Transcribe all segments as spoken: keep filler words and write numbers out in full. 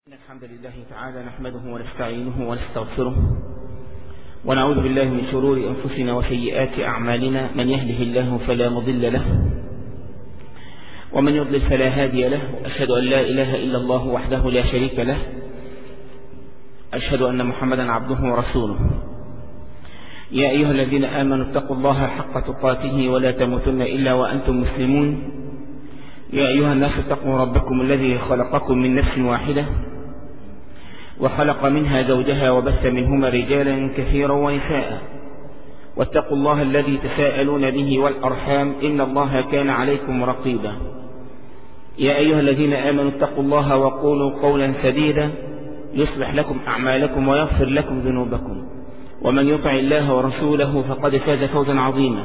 إن الحمد لله تعالى نحمده ونستعينه ونستغفره ونعوذ بالله من شرور أنفسنا وسيئات أعمالنا. من يهده الله فلا مضل له ومن يضلل فلا هادي له. وأشهد أن لا إله إلا الله وحده لا شريك له. أشهد أن محمدا عبده ورسوله. يا أيها الذين آمنوا اتقوا الله حق تقاته ولا تموتن إلا وأنتم مسلمون. يا أيها الناس اتقوا ربكم الذي خلقكم من نفس واحدة وخلق منها زوجها وبث منهما رجالا كثيرا ونساء. واتقوا الله الذي تساءلون به والأرحام إن الله كان عليكم رقيبا. يا أيها الذين آمنوا اتقوا الله وقولوا قولا سديدا يصلح لكم أعمالكم ويغفر لكم ذنوبكم. ومن يطع الله ورسوله فقد فاز فوزا عظيما.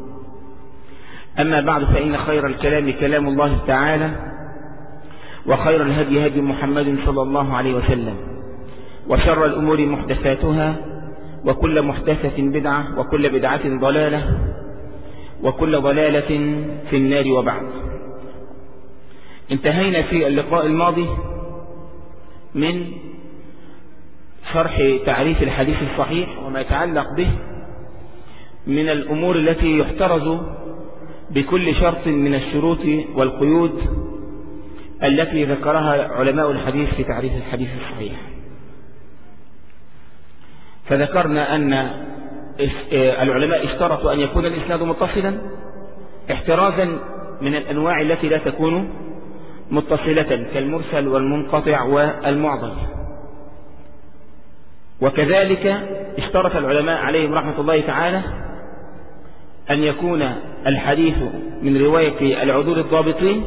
أما بعد، فإن خير الكلام كلام الله تعالى، وخير الهدي هدي محمد صلى الله عليه وسلم، وشر الأمور محدثاتها، وكل محدثة بدعة، وكل بدعة ضلالة، وكل ضلالة في النار. وبعد، انتهينا في اللقاء الماضي من شرح تعريف الحديث الصحيح وما يتعلق به من الأمور التي يحترز بكل شرط من الشروط والقيود التي ذكرها علماء الحديث في تعريف الحديث الصحيح. فذكرنا أن العلماء اشترطوا أن يكون الإسناد متصلا احترازا من الأنواع التي لا تكون متصلة كالمرسل والمنقطع والمعضل. وكذلك اشترط العلماء عليهم رحمة الله تعالى أن يكون الحديث من رواية العدول الضابطين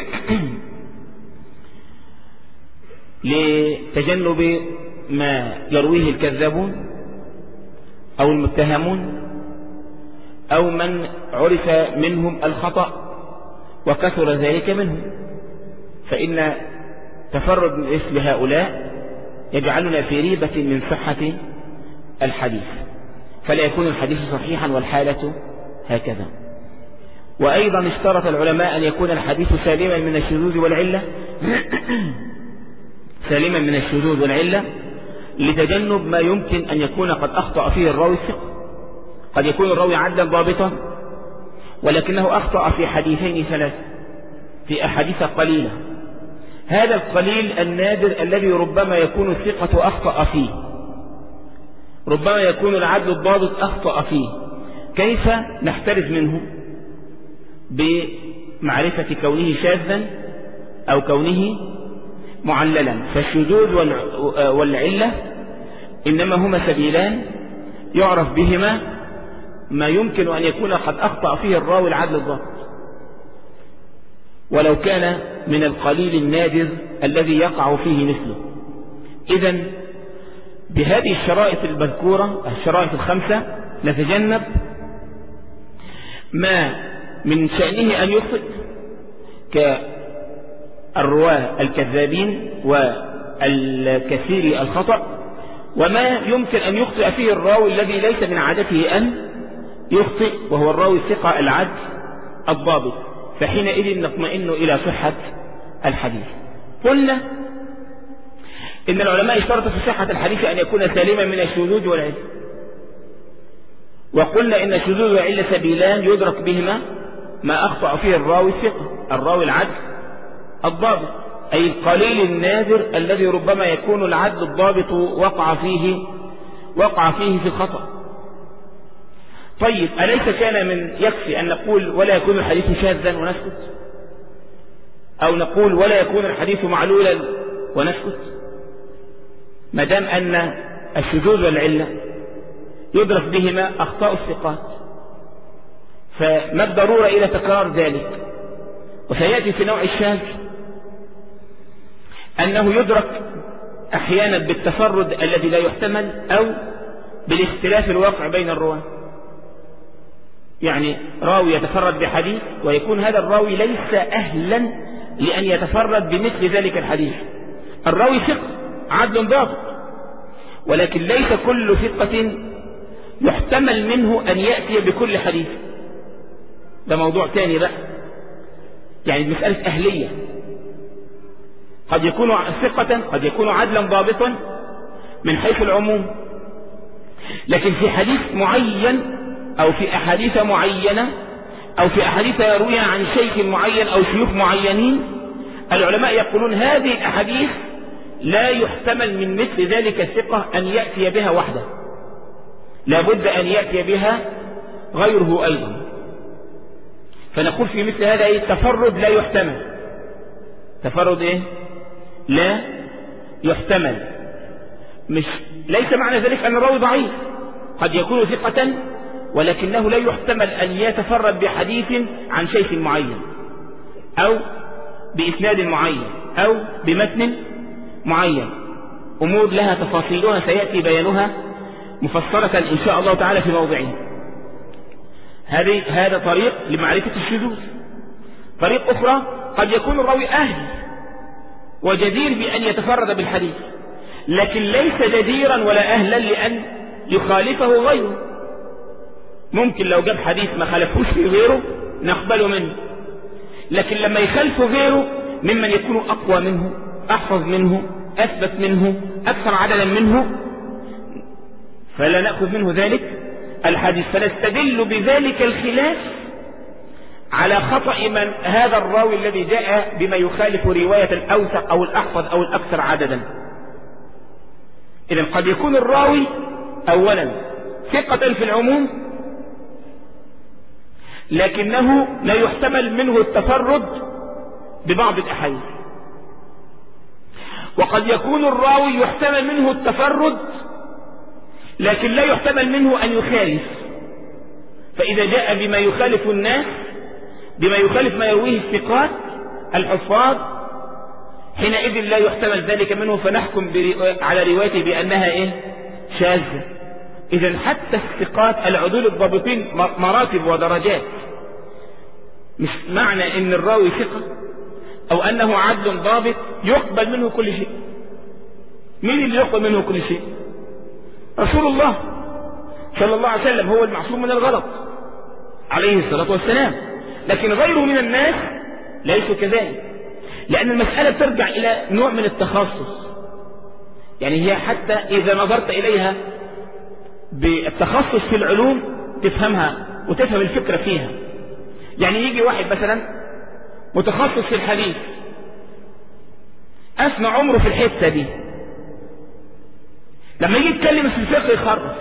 لتجنب ما يرويه الكذابون أو المتهمون أو من عرف منهم الخطأ وكثر ذلك منهم، فإن تفرد من مثل هؤلاء يجعلنا في ريبة من صحة الحديث، فلا يكون الحديث صحيحا والحالة هكذا. وأيضا اشترط العلماء أن يكون الحديث سالما من الشذوذ والعلة سالما من الشذوذ والعلة لتجنب ما يمكن أن يكون قد أخطأ فيه الراوي الثقة. قد يكون الراوي عدلا ضابطا ولكنه أخطأ في حديثين ثلاثة، في أحاديث قليلة. هذا القليل النادر الذي ربما يكون الثقة أخطأ فيه، ربما يكون العدل الضابط أخطأ فيه، كيف نحترز منه؟ بمعرفة كونه شاذا أو كونه معللا. فالشذوذ والعلة إنما هما سبيلان يعرف بهما ما يمكن أن يكون قد أخطأ فيه الراوي العدل الضابط، ولو كان من القليل النادر الذي يقع فيه مثله. إذن بهذه الشرائط المذكورة، الشرائط الخمسة، نتجنب ما من شأنه أن يخطئ كالرواة الكذابين والكثير الخطأ، وما يمكن أن يخطئ فيه الراوي الذي ليس من عادته أن يخطئ، وهو الراوي الثقة العدل الضابط، فحينئذ نطمئن إلى صحة الحديث. قلنا إن العلماء اشترطوا في صحة الحديث أن يكون سالما من الشذوذ والعلة، وقلنا إن الشذوذ والعلة سبيلان يدرك بهما ما أخطأ فيه الراوي الثقة، الراوي العدل الضابط، أي القليل النادر الذي ربما يكون العدل الضابط وقع فيه وقع فيه في الخطأ. طيب، أليس كان من يكفي أن نقول ولا يكون الحديث شاذا ونسكت، أو نقول ولا يكون الحديث معلولا ونسكت، ما دام أن الشذوذ والعلة يدرك بهما أخطاء الثقات؟ فما الضرورة إلى تكرار ذلك؟ وسيأتي في نوع الشاذ أنه يدرك أحيانا بالتفرد الذي لا يحتمل أو بالاختلاف الواقع بين الرواة. يعني راوي يتفرد بحديث ويكون هذا الراوي ليس أهلا لأن يتفرد بمثل ذلك الحديث. الراوي ثقة عدل ضابط، ولكن ليس كل ثقة يحتمل منه أن يأتي بكل حديث. ده موضوع تاني بقى، يعني مسألة أهلية. قد يكون ثقة، قد يكون عدلا ضابطا من حيث العموم، لكن في حديث معين أو في أحاديث معينة أو في أحاديث يرويها عن شيخ معين أو شيوخ معينين، العلماء يقولون هذه الأحاديث لا يحتمل من مثل ذلك الثقة أن يأتي بها وحده، لا بد أن يأتي بها غيره أيضا. فنقول في مثل هذا إيه؟ تفرد لا يحتمل. تفرد إيه؟ لا يحتمل. مش ليس معنى ذلك أن الراوي ضعيف، قد يكون ثقة ولكنه لا يحتمل أن يتفرد بحديث عن شيخ معين أو بإسناد معين أو بمتن معين. أمور لها تفاصيلها سيأتي بيانها مفصلة إن شاء الله تعالى في موضعه. هذه هذا طريق لمعرفة الشذوذ. طريق أخرى قد يكون الراوي أهل وجدير بأن يتفرد بالحديث، لكن ليس جديرا ولا أهلا لأن يخالفه غيره. ممكن لو جاب حديث ما خالفوش في غيره نقبله منه، لكن لما يخالفه غيره ممن يكون أقوى منه، أحفظ منه، أثبت منه، أكثر عددا منه، فلا نأخذ منه ذلك الحديث. فنستدل بذلك الخلاف على خطأ من هذا الراوي الذي جاء بما يخالف رواية الأوثق أو الأحفظ أو الأكثر عددا. إذن قد يكون الراوي أولا ثقة في العموم، لكنه لا يحتمل منه التفرد ببعض الأحاديث. وقد يكون الراوي يحتمل منه التفرد لكن لا يحتمل منه أن يخالف، فإذا جاء بما يخالف الناس، بما يخالف ما يرويه الثقات الحفاظ، حينئذ لا يحتمل ذلك منه، فنحكم على روايته بأنها إيه؟ شاذة. إذن حتى الثقات العدول الضابطين مراتب ودرجات. مش معنى إن الراوي ثقة أو أنه عدل ضابط يقبل منه كل شيء. مين اللي يقبل منه كل شيء؟ رسول الله صلى الله عليه وسلم، هو المعصوم من الغلط عليه الصلاة والسلام، لكن غيره من الناس ليسوا كذلك، لأن المسألة ترجع إلى نوع من التخصص. يعني هي حتى إذا نظرت إليها بالتخصص في العلوم تفهمها وتفهم الفكرة فيها. يعني يجي واحد مثلا متخصص في الحديث أثنى عمره في الحتة دي، لما يجي يتكلم في الفقه يخرف.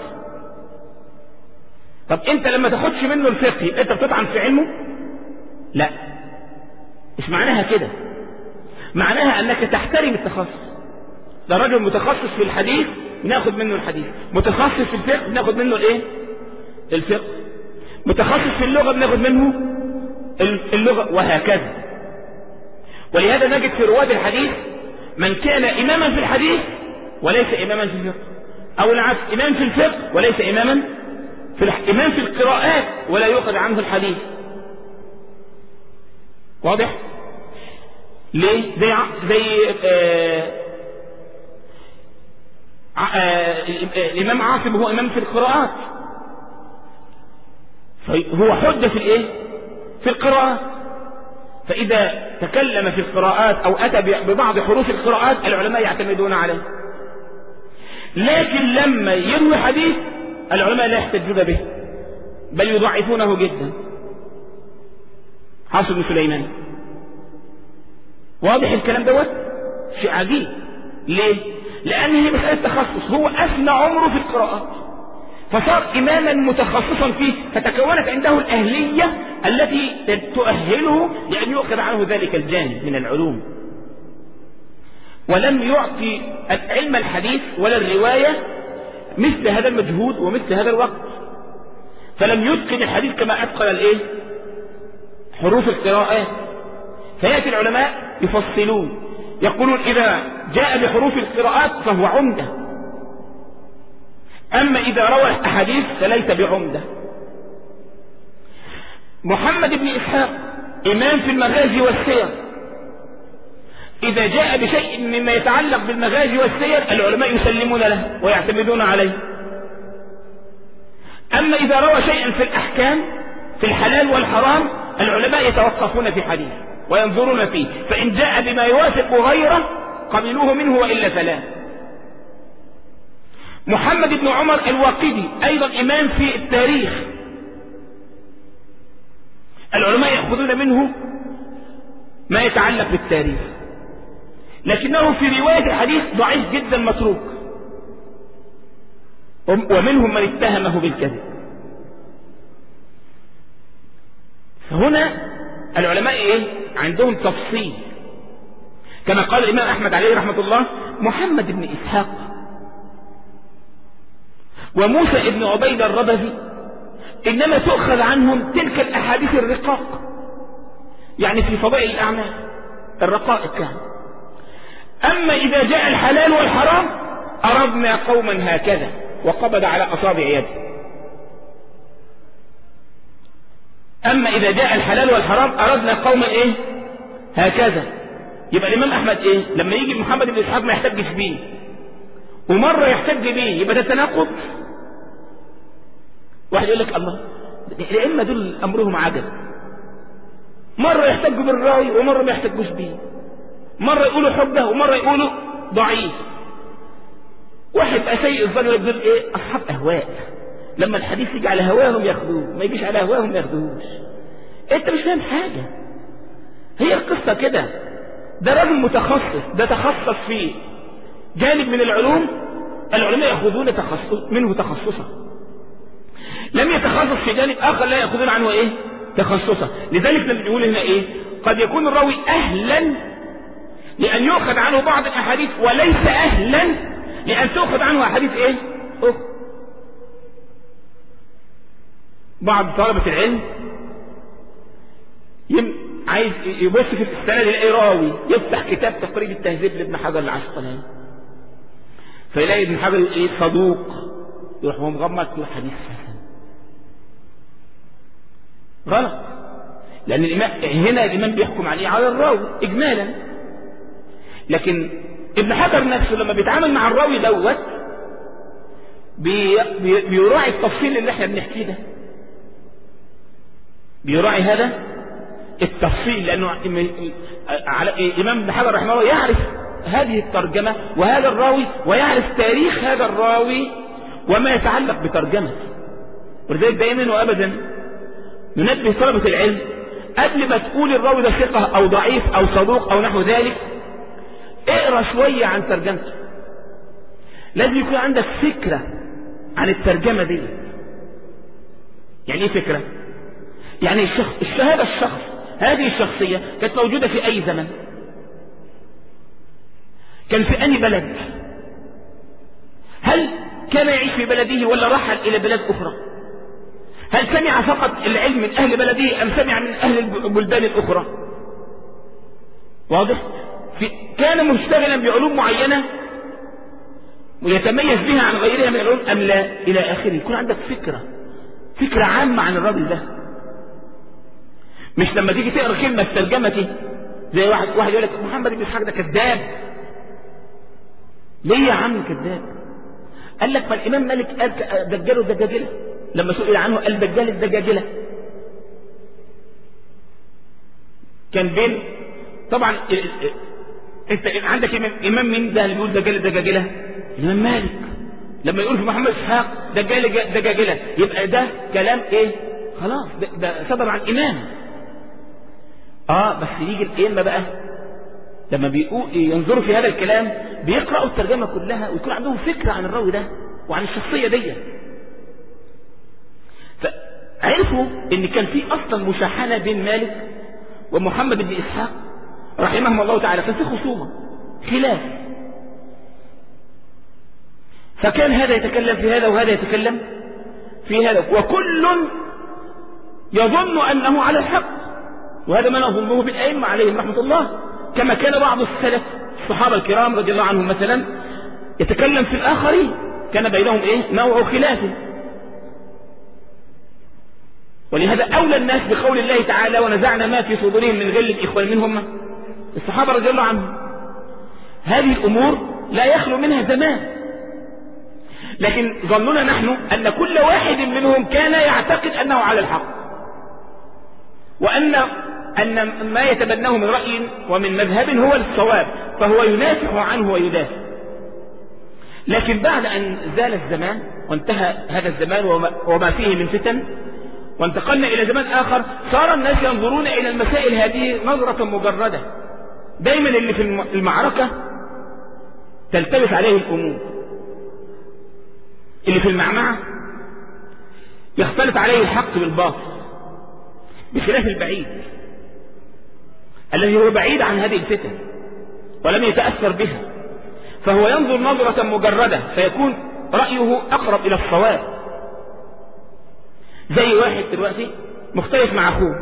طب انت لما تاخدش منه الفقه انت بتطعن في علمه؟ لا، مش معناها كده. معناها انك تحترم التخصص. ده رجل متخصص في الحديث ناخد منه الحديث، متخصص في الفقه ناخد منه الايه؟ الفقه. متخصص في اللغة بناخد منه اللغة، وهكذا. ولهذا نجد في رواد الحديث من كان إماما في الحديث وليس إماما في الفقه، أو العكس، إمام في الفقه وليس إماما في الح... إمام في القراءات ولا يؤخذ عنه الحديث. واضح؟ ليه؟ زي ع... زي آه... آه... الإمام عاصم هو إمام في القراءات، هو حجة في الإيه؟ في القراءات. فإذا تكلم في القراءات أو أتى ببعض حروف القراءات العلماء يعتمدون عليه، لكن لما يروي حديث العلماء لا يحتجون به بل يضعفونه جدا. حاصل بن سليمان. واضح الكلام دوت؟ شيء عجيب. ليه؟ لأن هي مسألة تخصص، هو أثنى عمره في القراءات فصار إماما متخصصا فيه، فتكونت عنده الأهلية التي تؤهله لأن يؤخذ عنه ذلك الجانب من العلوم. ولم يعطي علم الحديث ولا الرواية مثل هذا المجهود ومثل هذا الوقت، فلم يتقن الحديث كما أتقن الإيه؟ حروف القراءات. فيأتي العلماء يفصلون يقولون إذا جاء بحروف القراءات فهو عمدة، أما إذا روى الأحاديث فليس بعمدة. محمد بن إسحاق إمام في المغازي والسير، إذا جاء بشيء مما يتعلق بالمغازي والسير العلماء يسلمون له ويعتمدون عليه. أما إذا روى شيئا في الأحكام في الحلال والحرام العلماء يتوقفون في حديث وينظرون فيه، فإن جاء بما يوافق غيره قبلوه منه وإلا فلا. محمد بن عمر الواقدي أيضا إمام في التاريخ، العلماء يأخذون منه ما يتعلق بالتاريخ، لكنه في رواية الحديث ضعيف جدا متروك، ومنهم من اتهمه بالكذب. فهنا العلماء ايه عندهم تفصيل، كما قال الإمام أحمد عليه رحمة الله: محمد بن إسحاق وموسى بن عبيد الربذي إنما تؤخذ عنهم تلك الأحاديث الرقاق، يعني في فضائل الأعمال الرقائق يعني. أما إذا جاء الحلال والحرام أردنا قوما هكذا، وقبض على أصابع يده. أما إذا جاء الحلال والحرام أردنا قوما إيه هكذا. يبقى الإمام أحمد إيه لما يجي محمد بن إسحاق ما يحتجش بيه، ومرة يحتج بيه، يبقى ده تناقض. واحد يقول لك الله، الأئمة دول أمرهم عجب، مرة يحتجوا بالرأي ومرة ما يحتجوش بيه، مرة يقولوا حجة ومرة يقولوا ضعيف. واحد بقى سيء الظن يقول ايه اصحاب اهواء، لما الحديث يجي على هواهم ياخذوه، ما يجيش على هواهم ما ياخذوهوش. انت مش فاهم حاجة، هي القصة كده. ده راجل متخصص، ده تخصص في جانب من العلوم، العلماء يأخذون تخصص منه تخصصا، لم يتخصص في جانب آخر لا يأخذون عنه ايه تخصصا. لذلك لما نقول هنا ايه قد يكون الراوي أهلا لأن يؤخذ عنه بعض الأحاديث، وليس أهلا لأن تؤخذ عنه أحاديث ايه أخرى. بعض طلبة العلم يم عايز يبص في السند يلاقي راوي يفتح كتاب تقريب التهذيب لابن حجر العسقلاني، فيلاقي ابن حجر ايه صدوق، يروح هو مغمض يقول حديث حسن. غلط، لأن الإمام هنا الإمام بيحكم عليه على الراوي إجمالا، لكن ابن حجر نفسه لما بيتعامل مع الراوي دوت بي بي بيراعي التفصيل اللي احنا بنحكيه ده، بيراعي هذا التفصيل، لأنه على الإمام ابن حجر رحمه الله يعرف هذه الترجمة وهذا الراوي، ويعرف تاريخ هذا الراوي وما يتعلق بترجمته. ولذلك دائما وأبدا ننبه طلبة العلم قبل ما تقول الراوي ده ثقة أو ضعيف أو صدوق أو نحو ذلك، اقرأ شوية عن ترجمته، لازم يكون عندك فكرة عن الترجمة دي. يعني ايه فكرة؟ يعني الشخص الشهادة الشخص هذه الشخصية كانت موجودة في أي زمن، كان في أي بلد، هل كان يعيش في بلده ولا رحل إلى بلاد أخرى، هل سمع فقط العلم من أهل بلده أم سمع من أهل البلدان الأخرى. واضح؟ في كان مشتغلا بعلوم معينة ويتميز بها عن غيرها من العلوم أم لا، إلى آخره. يكون عندك فكرة فكرة عامة عن الراجل ده، مش لما تيجي تقرأ كلمة في ترجمته زي واحد واحد يقول لك محمد بن إسحاق ده كذاب. ليه يا عم كذاب؟ قال لك ما الإمام مالك قال دجاله الدجاجلة، لما سئل عنه قال دجال الدجاجلة. كان بين طبعا انت عندك امام مين ده اللي بيقول دجال الدجاجلة؟ الامام مالك. لما يقول في محمد اسحاق دجال دجاجلة يبقى ده كلام ايه؟ خلاص ده, ده صدر عن امام. اه بس يجي الائمه بقى لما بيقول ينظروا في هذا الكلام بيقرأوا الترجمة كلها ويكون عندهم فكرة عن الراوي ده وعن الشخصية دي، فعرفوا ان كان في اصلا مشاحنة بين مالك ومحمد بن إسحاق رحمهم الله تعالى، كان في خصومة خلاف، فكان هذا يتكلم في هذا وهذا يتكلم في هذا، وكل يظن أنه على الحق، وهذا ما نظنه بالأئمة عليهم رحمة الله، كما كان بعض السلف الصحابة الكرام رضي الله عنهم مثلا يتكلم في الآخرين، كان بينهم إيه؟ نوع خلاف. ولهذا أولى الناس بقول الله تعالى ونزعنا ما في صدورهم من غل إخوان منهم الصحابة رضي الله عنهم. هذه الأمور لا يخلو منها زمان، لكن ظننا نحن أن كل واحد منهم كان يعتقد أنه على الحق، وأن أن ما يتبناه من رأي ومن مذهب هو الصواب، فهو ينافع عنه ويدافع. لكن بعد أن زال الزمان وانتهى هذا الزمان وما فيه من فتن، وانتقلنا إلى زمان آخر، صار الناس ينظرون إلى المسائل هذه نظرة مجردة. دايما اللي في المعركة تلتبس عليه الأمور، اللي في المعمعة يختلط عليه الحق بالباطل، بخلاف البعيد الذي هو بعيد عن هذه الفتن ولم يتأثر بها، فهو ينظر نظرة مجردة فيكون رأيه أقرب إلى الصواب. زي واحد دلوقتي مختلف مع أخوه،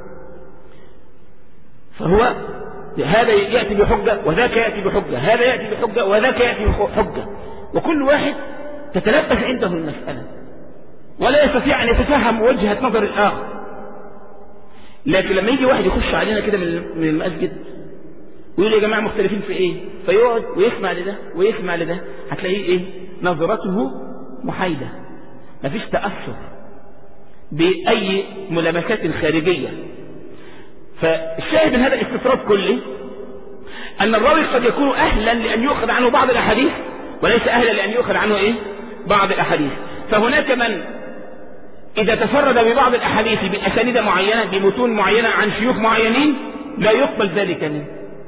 فهو هذا يأتي بحجة وذاك يأتي بحجة، هذا يأتي بحجة وذاك يأتي بحجة، وكل واحد تتلبس عنده المسألة ولا يستطيع أن يتفهم وجهة نظر الآخر. لكن لما يجي واحد يخش علينا كده من المسجد ويقول يا جماعة مختلفين في ايه، فيقعد ويسمع لده ويسمع لده، هتلاقيه ايه؟ نظرته محايدة، مفيش تأثر بأي ملامسات خارجية. فالشاهد من هذا الاستطراد كله أن الراوي قد يكون أهلا لأن يؤخذ عنه بعض الأحاديث وليس أهلا لأن يؤخذ عنه ايه؟ بعض الأحاديث. فهناك من إذا تفرد ببعض الأحاديث بأسانيد معينة بمتون معينة عن شيوخ معينين لا يقبل ذلك منه،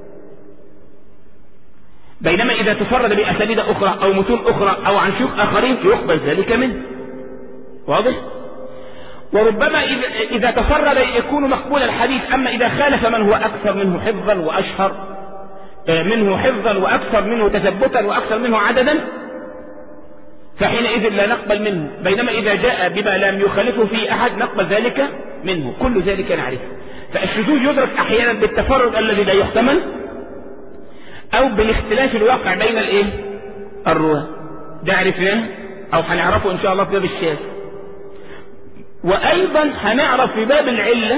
بينما إذا تفرد بأسانيد أخرى أو متون أخرى أو عن شيوخ آخرين يقبل ذلك منه. واضح؟ وربما إذا تفرد يكون مقبول الحديث، أما إذا خالف من هو أكثر منه حفظا وأشهر منه حفظا وأكثر منه تثبتا وأكثر منه عددا فحينئذ لا نقبل منه، بينما إذا جاء بما لم يخالفه فيه أحد نقبل ذلك منه. كل ذلك نعرفه. فالشذوذ يدرك أحيانا بالتفرد الذي لا يحتمل أو بالاختلاف الواقع بين الإيه؟ الرواة. ده عرفناه أو هنعرفه إن شاء الله في باب الشاذ. وأيضا هنعرف في باب العلة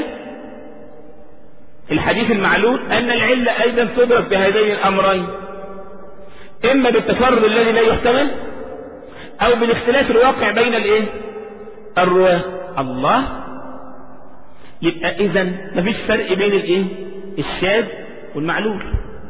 الحديث المعلول أن العلة أيضا تدرك بهذين الأمرين، إما بالتفرد الذي لا يحتمل أو بالاختلاف الواقع بين الإيه؟ الرواة. الله، يبقى إذن مفيش فرق بين الإيه؟ الشاذ والمعلول.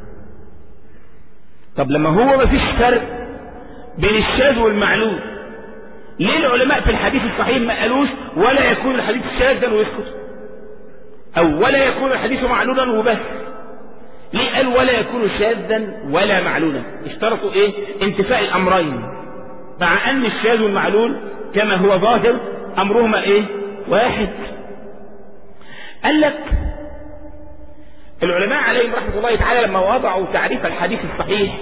طب لما هو مفيش فرق بين الشاذ والمعلول، ليه العلماء في الحديث الصحيح ما قالوش ولا يكون الحديث شاذا ويسكت، أو ولا يكون الحديث معلولا وبس؟ ليه قال ولا يكون شاذا ولا معلولا؟ اشترطوا إيه؟ انتفاء الأمرين، مع أن الشاذ والمعلول كما هو ظاهر أمرهما إيه؟ واحد. قال لك العلماء عليهم رحمة الله تعالى لما وضعوا تعريف الحديث الصحيح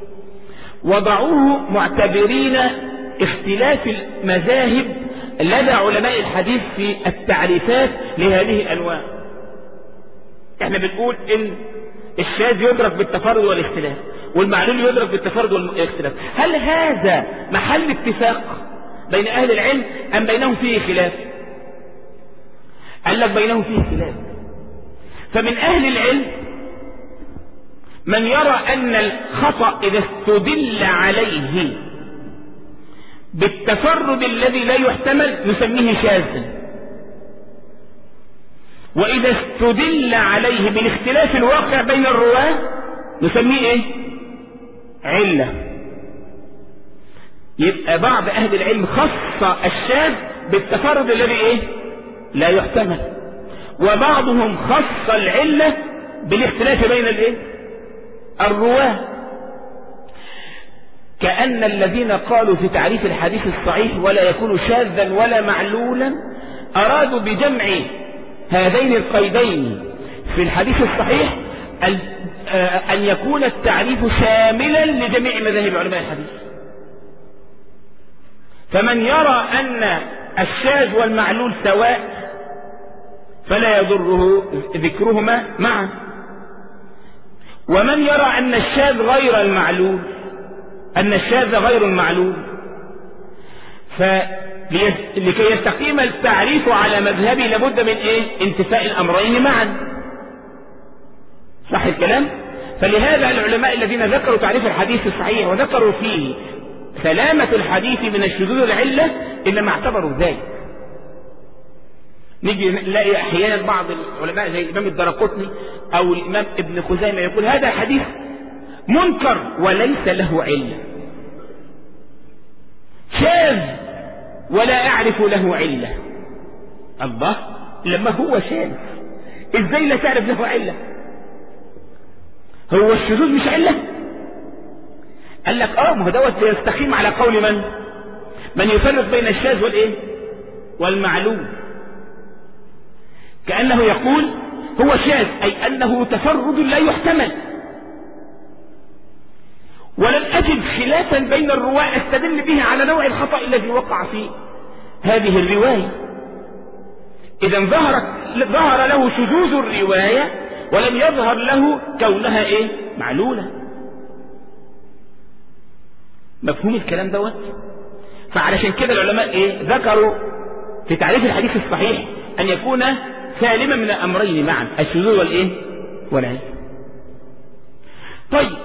وضعوه معتبرين اختلاف المذاهب لدى علماء الحديث في التعريفات لهذه الأنواع. احنا بنقول ان الشاذ يدرك بالتفرد والاختلاف والمعلول يدرك بالتفرد والاختلاف. هل هذا محل اتفاق بين أهل العلم أم بينهم فيه خلاف؟ قال لك بينهم فيه خلاف. فمن أهل العلم من يرى أن الخطأ إذا استدل عليه بالتفرد الذي لا يحتمل نسميه شاذا، وإذا استدل عليه بالاختلاف الواقع بين الرواة نسميه إيه؟ علة. يبقى بعض أهل العلم خص الشاذ بالتفرد الذي إيه؟ لا يحتمل، وبعضهم خص العلة بالاختلاف بين الإيه؟ الرواة. كأن الذين قالوا في تعريف الحديث الصحيح ولا يكون شاذا ولا معلولا أرادوا بجمع هذين القيدين في الحديث الصحيح أن يكون التعريف شاملا لجميع مذاهب علماء الحديث. فمن يرى أن الشاذ والمعلول سواء فلا يضره ذكرهما معا، ومن يرى أن الشاذ غير المعلول أن الشاذ غير المعلول فلكي يستقيم التعريف على مذهبي لابد من إيه؟ انتفاء الأمرين معا. صح الكلام؟ فلهذا العلماء الذين ذكروا تعريف الحديث الصحيح وذكروا فيه سلامة الحديث من الشذوذ العلة إنما اعتبروا ذلك، نيجي نلاقي احيانا بعض العلماء زي الامام الدرقطني او الامام ابن خزيمة يقول هذا حديث منكر وليس له علة، شاذ ولا اعرف له علة. الله، لما هو شاذ ازاي لا تعرف له علة؟ هو الشذوذ مش علة؟ قال لك اه، ما هو دوت يستقيم على قول من من يفرق بين الشاذ والايه والمعلوم. كأنه يقول هو شاذ أي أنه تفرد لا يحتمل، ولم أجد خلافا بين الرواة استدل به على نوع الخطأ الذي وقع في هذه الرواية. إذا ظهرت ظهر له شذوذ الرواية ولم يظهر له كونها إيه معلولة. مفهوم الكلام دوت؟ فعلشان كده العلماء إيه ذكروا في تعريف الحديث الصحيح أن يكون سالما من الأمرين معا، الشذوذ والإيه والعلم. طيب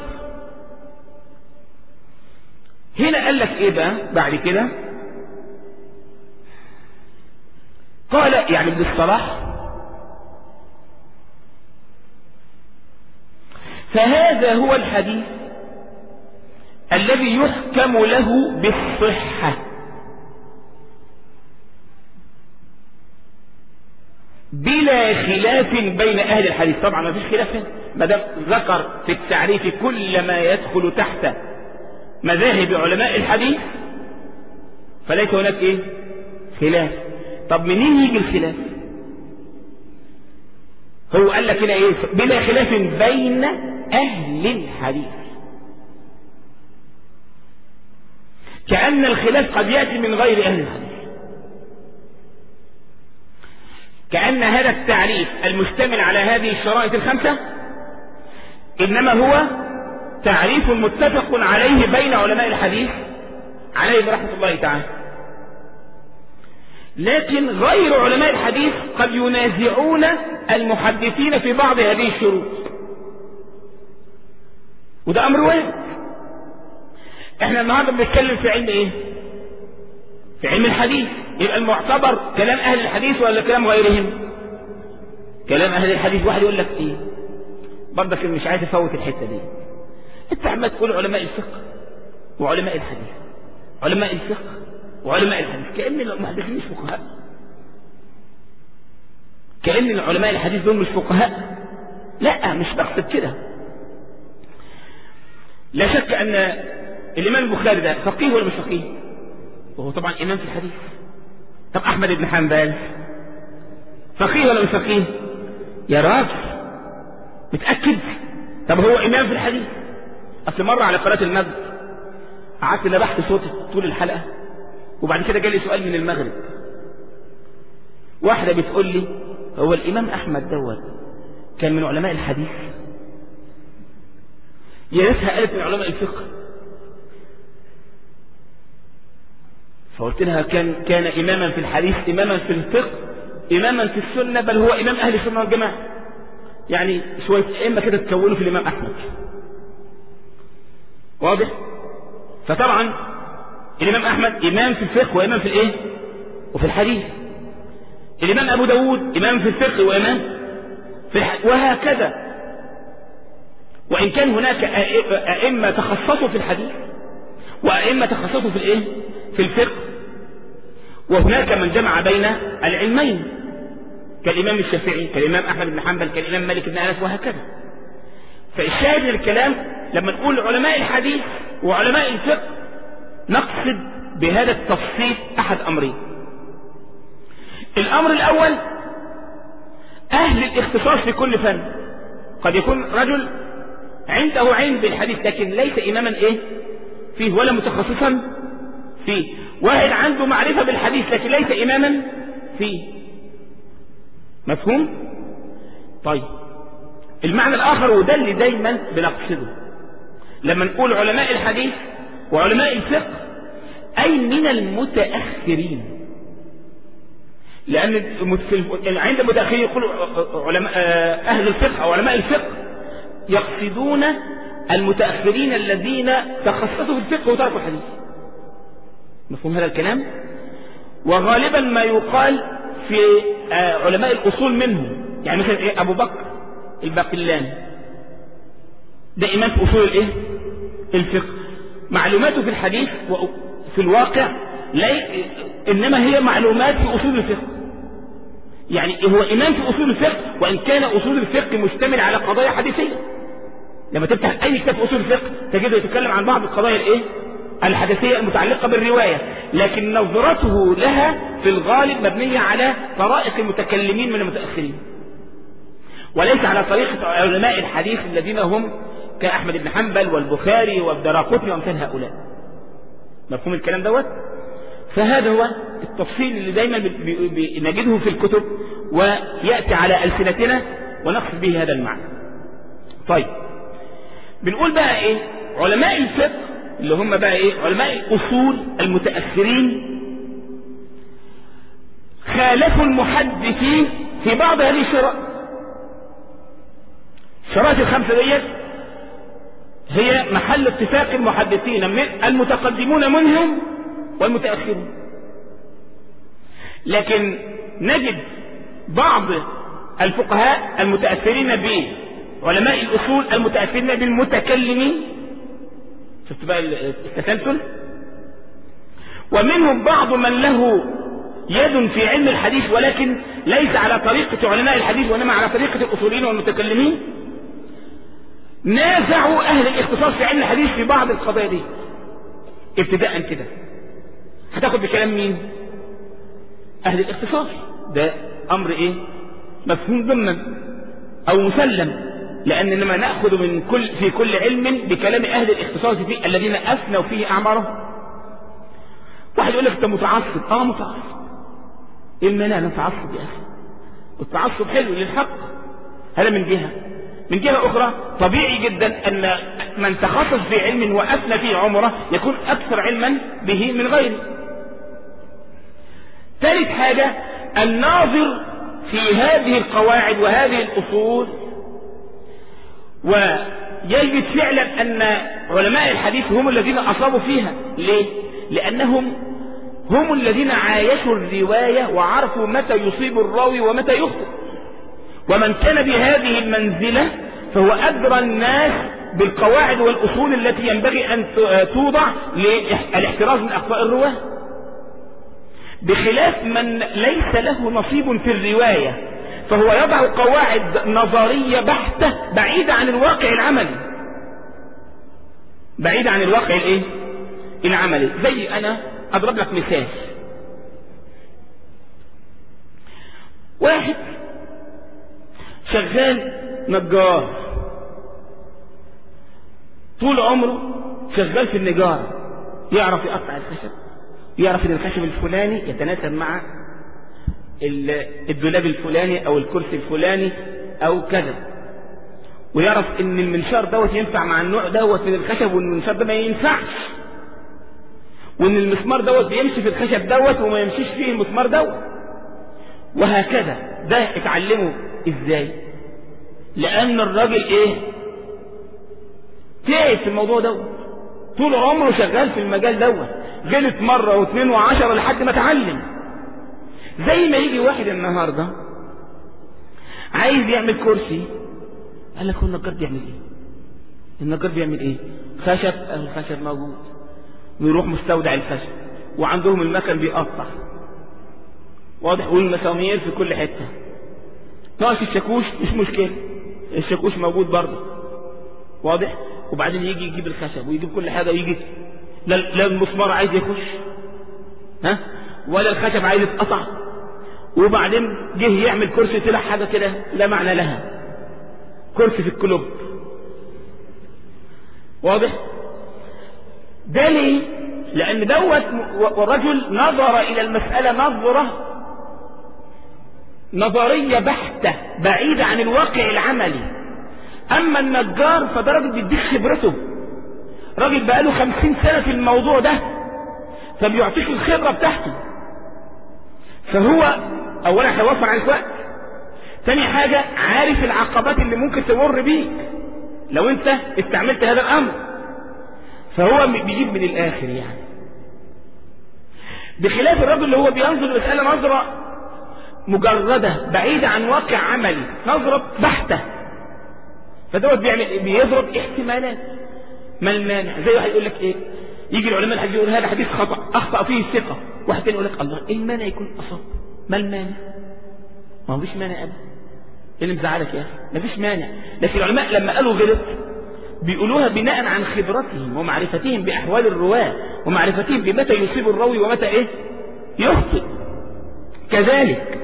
هنا قال لك إيه بقى بعد كده؟ قال يعني ابن الصلاح فهذا هو الحديث الذي يحكم له بالصحة بلا خلاف بين أهل الحديث. طبعا ما فيش خلاف هنا، ما دام ذكر في التعريف كل ما يدخل تحت مذاهب علماء الحديث فليس هناك ايه خلاف. طب منين يجي الخلاف؟ هو قال لك هنا ايه بلا خلاف بين أهل الحديث، كأن الخلاف قد يأتي من غير أهل الحديث، كأن هذا التعريف المشتمل على هذه الشرائط الخمسة إنما هو تعريف متفق عليه بين علماء الحديث عليهم رحمة الله تعالى. لكن غير علماء الحديث قد ينازعون المحدثين في بعض هذه الشروط، وده أمر وارد. احنا النهارده بنتكلم في علم ايه؟ في علم الحديث. يبقى المعتبر كلام اهل الحديث ولا كلام غيرهم؟ كلام اهل الحديث. واحد يقول لك ايه برضك مش عايز افوت الحته دي، انت عمال تقول علماء الفقه وعلماء الحديث، علماء الفقه وعلماء الحديث، كأن المحدثين مش فقهاء، كأن العلماء الحديث دول مش فقهاء. لا، مش بقصد كده. لا شك ان الامام البخاري ده فقيه ولا مش فقيه؟ وهو طبعا امام في الحديث. طب احمد بن حنبل فقيه ولا مش فقيه؟ يا راجل متأكد؟ طب هو امام في الحديث. اصل مرة على قناة المغرب قعدت نبحت صوتي طول الحلقة، وبعد كده جالي سؤال من المغرب، واحدة بتقول لي هو الامام احمد دوت كان من علماء الحديث؟ يا ريتها قالت من علماء الفقه. فقلت لها كان كان اماما في الحديث، اماما في الفقه، اماما في السنة، بل هو امام اهل السنة والجماعة. يعني شوية ائمة كده تكونوا في الامام احمد. واضح؟ فطبعا الامام احمد امام في الفقه وامام في الايه وفي الحديث. الامام ابو داود امام في الفقه وامام في الحديث، وهكذا. وان كان هناك ائمة تخصصوا في الحديث وائمة تخصصوا في الايه في الفقه، وهناك من جمع بين العلمين كالامام الشافعي، كالامام احمد بن حنبل، كالامام مالك بن انس، وهكذا. فالشاهد من الكلام لما نقول علماء الحديث وعلماء الفقه نقصد بهذا التفصيل احد امرين. الامر الاول اهل الاختصاص في كل فن. قد يكون رجل عنده علم بالحديث لكن ليس اماما ايه فيه ولا متخصصا فيه. واحد عنده معرفة بالحديث لكن ليس اماما فيه. مفهوم؟ طيب المعنى الاخر وده اللي دايما بنقصده لما نقول علماء الحديث وعلماء الفقه، اي من المتاخرين. لان عند المتاخرين يقولوا علماء اهل الفقه او علماء الفقه يقصدون المتاخرين الذين تخصصوا في الفقه وتركوا الحديث. مفهوم هذا الكلام؟ وغالبا ما يقال في علماء الأصول منهم، يعني مثلا إيه أبو بكر الباقلاني ده إمام في أصول الإيه؟ الفقه. معلوماته في الحديث وفي الواقع لا إنما هي معلومات في أصول الفقه. يعني هو إمام في أصول الفقه، وإن كان أصول الفقه مشتمل على قضايا حديثية. لما تفتح أي كتاب أصول الفقه تجده يتكلم عن بعض القضايا الإيه؟ الحديثية المتعلقة بالرواية، لكن نظرته لها في الغالب مبنية على طرائق المتكلمين من المتأخرين، وليس على طريقة علماء الحديث الذين هم كأحمد بن حنبل والبخاري والدراقطني وامثال هؤلاء. مفهوم الكلام دوت؟ فهذا هو التفصيل اللي دايما نجده في الكتب ويأتي على ألسنتنا ونقصد به هذا المعنى. طيب بنقول بقى ايه؟ علماء الفقه اللي هم بقى ايه؟ علماء الأصول المتأخرين خالفوا المحدثين في بعض هذه الشرائط. الشرائط الخمسة ديت هي محل اتفاق المحدثين من المتقدمون منهم والمتأخرون، لكن نجد بعض الفقهاء المتأثرين بعلماء الأصول المتأثرين بالمتكلمين، شفت بقى التسلسل، ومنهم بعض من له يد في علم الحديث ولكن ليس على طريقة علماء الحديث وإنما على طريقة الأصوليين والمتكلمين، نازعوا أهل الاختصاص في علم الحديث في بعض القضايا دي ابتداء كده. هتاخد بكلام مين؟ أهل الاختصاص. ده أمر إيه؟ مفهوم ضمنا أو مسلم، لأن لما نأخذ من كل في كل علم بكلام أهل الاختصاص فيه الذين أفنوا فيه أعمارهم. واحد يقول لك أنت متعصب. آه متعصب. إيه المانع نتعصب يا أخي؟ التعصب حلو للحق، هذا من جهة. من جهة أخرى طبيعي جدا أن من تخصص في علم وأفنى فيه عمره يكون أكثر علما به من غيره. ثالث حاجة، الناظر في هذه القواعد وهذه الأصول ويجد فعلا أن علماء الحديث هم الذين أصابوا فيها. ليه؟ لأنهم هم الذين عايشوا الرواية وعرفوا متى يصيب الراوي ومتى يخطئ، ومن كان بهذه المنزلة فهو أدرى الناس بالقواعد والأصول التي ينبغي أن توضع للاحتراز من أخطاء الرواة، بخلاف من ليس له نصيب في الرواية فهو يضع قواعد نظرية بحتة بعيدة عن الواقع العملي، بعيدة عن الواقع الايه العملي. زي أنا أضرب لك مثال، واحد شغال نجار طول عمره شغال في النجارة، يعرف يقطع الخشب، يعرف ان الخشب الفلاني يتناسب مع الدولاب الفلاني او الكرسي الفلاني او كذا، ويعرف ان المنشار دوت ينفع مع النوع دوت من الخشب والمنشار ده ما ينفعش، وان المسمار دوت بيمشي في الخشب دوت وما يمشيش فيه المسمار دوت، وهكذا. ده اتعلمه ازاي؟ لان الراجل ايه تعب في الموضوع دوت، طول عمره شغال في المجال دوت، غلط مرة واثنين وعشرة لحد ما اتعلم. زي ما يجي واحد النهاردة عايز يعمل كرسي، قال لك هو النجار بيعمل ايه؟ النجار بيعمل ايه؟ خشب، الخشب موجود، ويروح مستودع الخشب وعندهم المكن بيقطع واضح، والمسامير في كل حتة، ناقص الشاكوش مش مشكلة، الشاكوش موجود برضه واضح، وبعدين يجي يجيب الخشب ويجيب كل حاجة ويجي لا, لا المسمار عايز يخش ها ولا الخشب عايز يتقطع، وبعدين جه يعمل كرسي طلع حاجة كده لا معنى لها، كرسي في الكلوب واضح. ده ليه؟ لأن دوت والرجل نظر إلى المسألة نظرة نظرية بحتة بعيدة عن الواقع العملي. أما النجار فده راجل بيديك خبرته، راجل بقاله خمسين سنة في الموضوع ده فبيعطيك الخبرة بتاعته، فهو أولا هيوفر عليك وقت، ثاني حاجة عارف العقبات اللي ممكن تمر بيك لو أنت استعملت هذا الأمر، فهو بيجيب من الآخر يعني. بخلاف الرجل اللي هو بينظر المسألة نظرة مجردة بعيدة عن واقع عملي، نظرة بحتة، فدوت بيعمل بيضرب احتمالات. ما المانع؟ زي واحد يقول لك ايه، يجي العلماء الحديث يقول هذا حديث خطأ اخطأ فيه الثقة، واحد تاني يقول لك الله ايه المانع يكون اصاب؟ ما المانع؟ ما هو مفيش مانع ابدا. ايه اللي مزعلك يا اخي؟ مفيش مانع. لكن العلماء لما قالوا غلط بيقولوها بناء عن خبرتهم ومعرفتهم باحوال الرواة ومعرفتهم بمتى يصيب الراوي ومتى ايه يخطئ. كذلك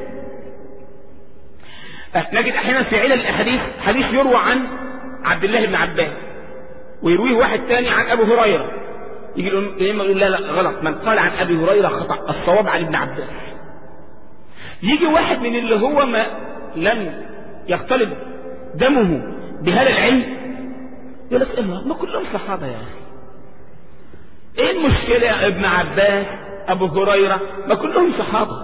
نجد احيانا في علل الاحاديث حديث يروى عن عبد الله بن عباس ويرويه واحد ثاني عن ابي هريره، يجي يقول لا لا غلط، من قال عن ابي هريره خطأ، الصواب عن ابن عباس. يجي واحد من اللي هو ما لم يختلط دمه بهذا العلم يقول لك ايه ما كلهم صحابه يا اخي، ايه المشكله يا ابن عباس ابو هريره ما كلهم صحابه،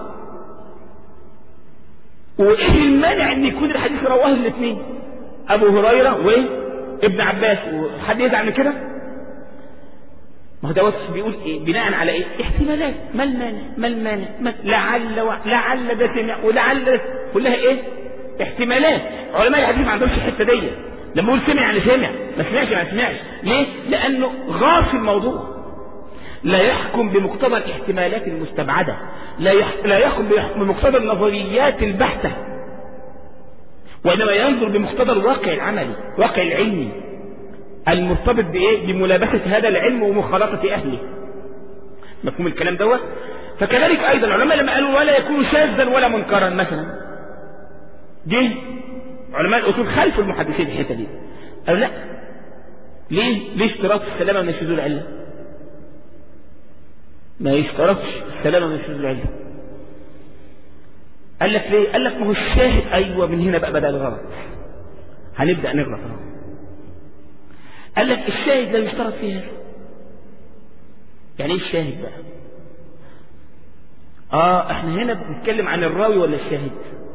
وايه المانع ان يكون الحديث رواه الاثنين ابو هريره وابن عباس، وحد يزعل من كده؟ ما هو دوت بيقول ايه بناء على ايه؟ احتمالات. ما المانع؟ ما المانع؟ ما لعل و... لعل ده سمع ولعل ده كلها ايه؟ احتمالات. علماء الحديث ما عندهمش الحته دي، لما يقول سمع يعني سمع، ما سمعش ما سمعش. ليه؟ لانه غاص الموضوع، لا يحكم بمقتضى الاحتمالات المستبعده، لا يح... لا يحكم بمقتضى النظريات البحته، وانما ينظر بمقتضى الواقع العملي، الواقع العلمي المرتبط بايه؟ بملابسه هذا العلم ومخالطه اهله. مفهوم الكلام دوت؟ فكذلك ايضا العلماء لما قالوا ولا يكون شاذا ولا منكرا مثلا، جه علماء الاصول خلفوا المحدثين في الحته دي، قالوا لا، ليه؟ ليه اشتراط السلامه من شذوذ العله؟ ما يشترطش السلامه من شذوذ العله. قال لك ليه؟ قال لك ما هو الشاهد. ايوه، من هنا بقى بدا الغلط، هنبدا نغلط اهو. قال لك الشاهد لا يشترط فيه هذا. يعني ايه الشاهد بقى؟ اه احنا هنا بنتكلم عن الراوي ولا الشاهد؟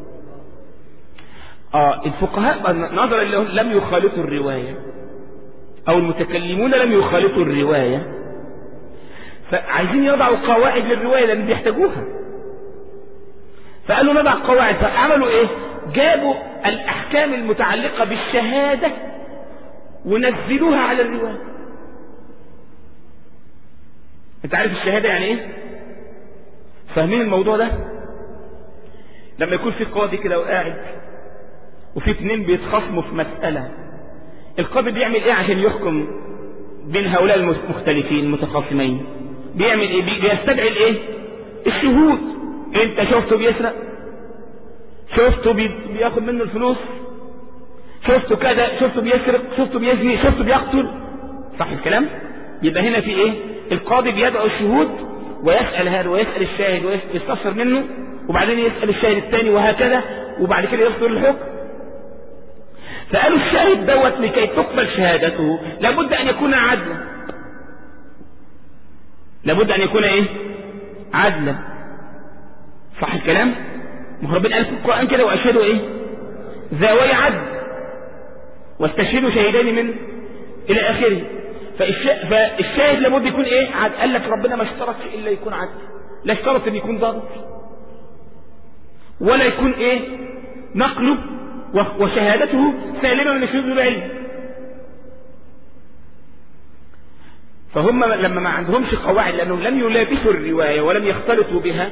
اه الفقهاء نظرا لهم لم يخالطوا الروايه، او المتكلمون لم يخالطوا الروايه، فعايزين يضعوا قواعد للروايه لان بيحتاجوها، فقالوا نضع قواعد. فعملوا ايه؟ جابوا الاحكام المتعلقه بالشهاده ونزلوها على الروايه. انت عارف الشهاده يعني ايه؟ فاهمين الموضوع ده؟ لما يكون في قاضي كده وقاعد وفي اتنين بيتخاصموا في مساله، القاضي بيعمل ايه عشان يحكم بين هؤلاء المختلفين المتخاصمين؟ بيعمل ايه؟ بيستدعي الايه؟ الشهود. انت شفته بيسرق، شفته بياخد منه الفلوس، شفته كذا، شفته بيسرق، شفته بيزني، شفته بيقتل، صح الكلام؟ يبقى هنا في ايه؟ القاضي بيدعو الشهود ويسأل هذا ويسأل الشاهد ويستفسر منه، وبعدين يسأل الشاهد الثاني وهكذا، وبعد كده يصدر الحكم. فقالوا الشاهد دوت لكي تقبل شهادته لابد ان يكون عدلا، لابد ان يكون ايه؟ عدلا، صح الكلام؟ ما هو ربنا قال في القرآن كده واشهدوا ايه؟ ذوي عدل واستشهدوا شهيدين من الى اخره. فالشاهد لابد يكون ايه؟ عدل. قال لك ربنا ما اشترطش الا يكون عدل، لا اشترط ان يكون ضابط ولا يكون ايه؟ نقله وشهادته سالمه من شذوذ العلم. فهم لما ما عندهمش قواعد لانهم لم يلابسوا الروايه ولم يختلطوا بها،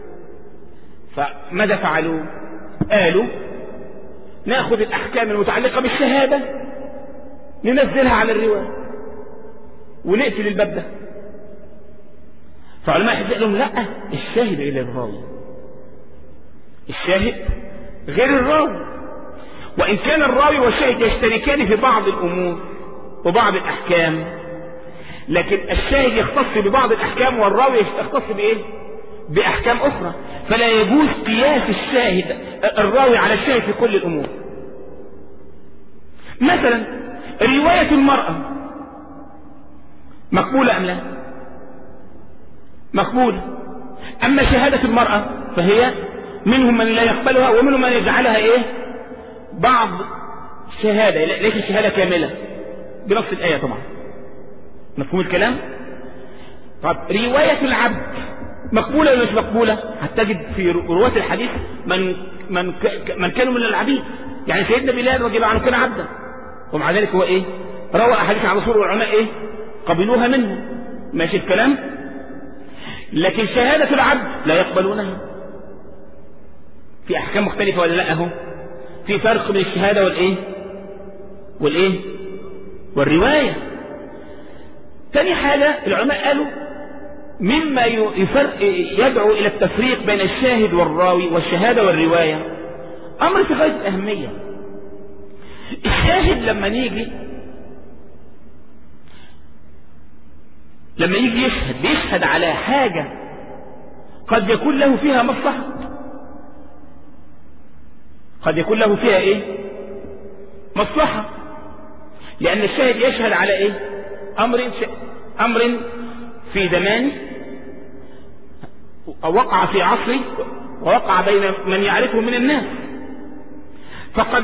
فماذا فعلوا؟ قالوا ناخذ الاحكام المتعلقه بالشهاده ننزلها على الروايه ونقفل الباب ده. فعلماء الحديث قالوا لا، الشاهد غير الراوي، الشاهد غير الراوي. وإن كان الراوي والشاهد يشتركان في بعض الأمور وبعض الأحكام، لكن الشاهد يختص ببعض الأحكام والراوي يختص بإيه؟ بأحكام أخرى. فلا يجوز قياس الشاهد الراوي على الشاهد في كل الأمور. مثلا رواية المرأة مقبولة أم لا؟ مقبولة. أما شهادة المرأة فهي منهم من لا يقبلها ومنهم من يجعلها إيه؟ بعض شهادة، ليس شهادة كاملة بنص الآية طبعا. مفهوم الكلام؟ طب رواية العبد مقبولة ولا مش مقبولة؟ هتجد في رواة الحديث من من من كانوا من العبيد. يعني سيدنا بلال رضي الله عنه كان عبدا، ومع ذلك هو ايه؟ روى احاديث عن رسول العلماء ايه؟ قبلوها منه. ماشي الكلام؟ لكن شهادة العبد لا يقبلونها. في احكام مختلفة ولا لا؟ اهو في فرق بين الشهادة والايه والايه والرواية. تاني حاجة العلماء قالوا مما يفرق يدعو الى التفريق بين الشاهد والراوي والشهادة والرواية امر في غاية الاهمية. الشاهد لما نيجي لما يجي يشهد بيشهد على حاجة قد يكون له فيها مصلحة، قد يكون له فيها ايه؟ مصلحة. لأن الشاهد يشهد على ايه؟ أمر ش... أمر في زمانه أو وقع في عصره ووقع بين من يعرفه من الناس، فقد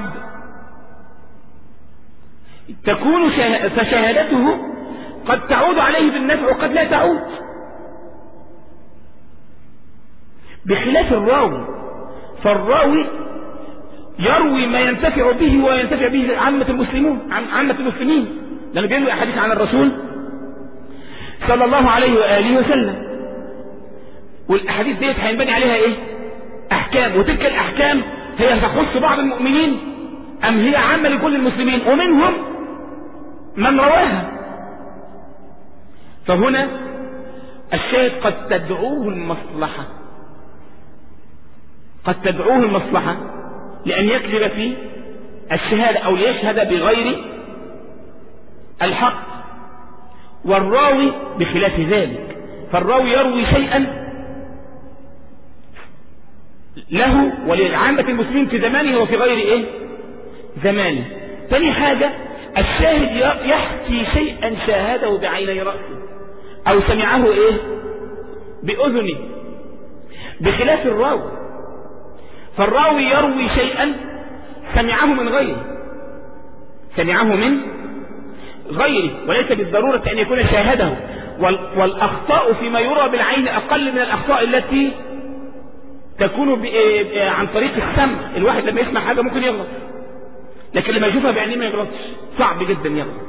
تكون شه... فشهادته قد تعود عليه بالنفع وقد لا تعود، بخلاف الراوي. فالراوي يروي ما ينتفع به وينتفع به عامة المسلمون عامة المسلمين، لأنه بيروي أحاديث عن الرسول صلى الله عليه وآله وسلم، والأحاديث ديت هينبني عليها إيه؟ أحكام، وتلك الأحكام هي تخص بعض المؤمنين أم هي عامة لكل المسلمين، ومنهم من رواها. فهنا الشاهد قد تدعوه المصلحة، قد تدعوه المصلحة لأن يكذب في الشهادة أو ليشهد بغير الحق، والراوي بخلاف ذلك. فالراوي يروي شيئا له ولعامة المسلمين في زمانه وفي غير إيه؟ زمانه. ثاني حاجة الشاهد يحكي شيئا شاهده بعيني رأسه أو سمعه إيه؟ بأذنه، بخلاف الراوي. فالراوي يروي شيئا سمعه من غيره، سمعه من غيره، وليس بالضرورة أن يكون شاهده. والأخطاء فيما يرى بالعين أقل من الأخطاء التي تكون عن طريق السمع. الواحد لما يسمع حاجة ممكن يغلط، لكن لما يشوفها بعينيه ما يغلطش. صعب جدا يغلط،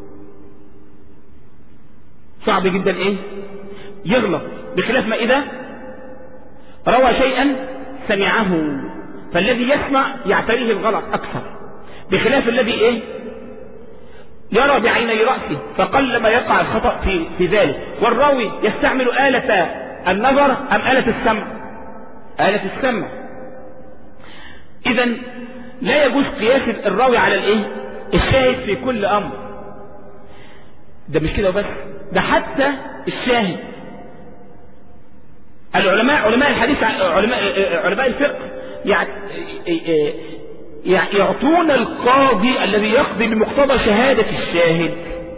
صعب جدا ايه يغلط، بخلاف ما إذا روى شيئا سمعه، فالذي يسمع يعتريه الغلط أكثر، بخلاف الذي ايه يرى بعيني رأسه فقل ما يقع الخطأ في, في ذلك. والراوي يستعمل آلة النظر أم آلة السمع؟ آلة السمع. إذن لا يجوز قياس الراوي على الايه الشاهد في كل أمر. ده مش كده بس، ده حتى الشاهد. العلماء علماء الحديث علماء علماء الفقه يعطون القاضي الذي يقضي بمقتضى شهادة الشاهد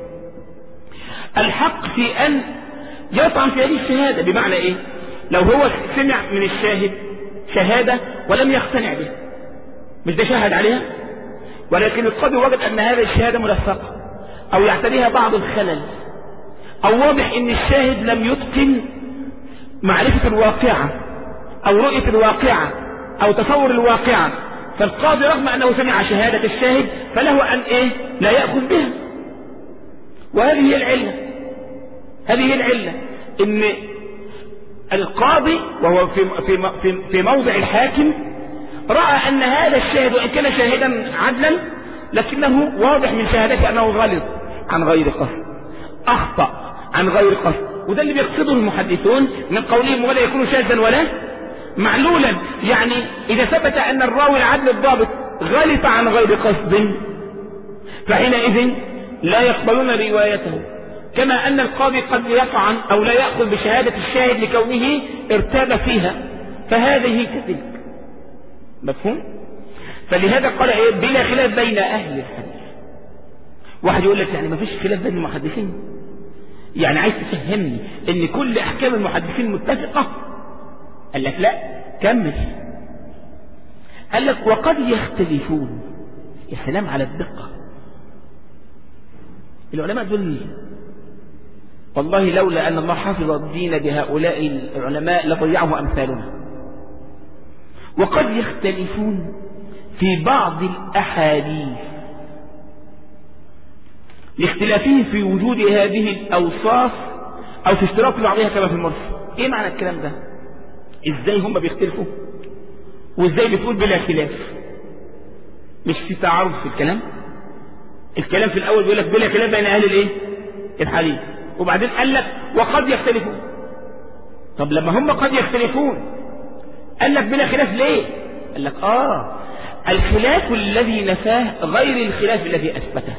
الحق في أن يطعن في هذه الشهادة. بمعنى إيه؟ لو هو سمع من الشاهد شهادة ولم يقتنع بها، مش ده شاهد عليها، ولكن القاضي وجد أن هذه الشهادة ملفقة أو يعتريها بعض الخلل، أو واضح أن الشاهد لم يتقن معرفة الواقعة أو رؤية الواقعة أو تصور الواقعة، فالقاضي رغم أنه سمع شهادة الشاهد فله أن إيه لا يأخذ بها. وهذه هي العلة، هذه هي العلة إن القاضي وهو في في في, في موضع الحاكم رأى أن هذا الشاهد وإن كان شاهدا عدلا لكنه واضح من شهادته أنه غلط عن غير قصد، أخطأ عن غير قصد. وده اللي بيقصده المحدثون من قولهم ولا يكون شاذا ولا معلولا. يعني إذا ثبت أن الراوي العدل الضابط غلط عن غير قصد فحينئذ لا يقبلون روايته، كما أن القاضي قد يطعن أو لا يأخذ بشهادة الشاهد لكونه ارتاب فيها، فهذه كذلك. مفهوم؟ فلهذا قال إيه بلا خلاف بين أهل الحديث. واحد يقول لك يعني ما فيش خلاف بين المحدثين، يعني عايز تفهمني ان كل احكام المحدثين متفقة؟ قال لك لا، كمل. قال لك وقد يختلفون. يا سلام على الدقة. العلماء دول والله لولا أن الله حفظ الدين بهؤلاء العلماء لضيعه أمثالنا. وقد يختلفون في بعض الأحاديث لاختلافهم في وجود هذه الأوصاف أو في اشتراك بعضها كما في المرسل. إيه معنى الكلام ده؟ إزاي هم بيختلفوا وإزاي بتقول بلا خلاف؟ مش في تعارض في الكلام؟ الكلام في الأول بيقول لك بلا خلاف بين أهل الإيه؟ الحديث، وبعدين قال لك وقد يختلفون. طب لما هم قد يختلفون قال لك بلا خلاف ليه؟ قال لك آه الخلاف الذي نفاه غير الخلاف الذي أثبته.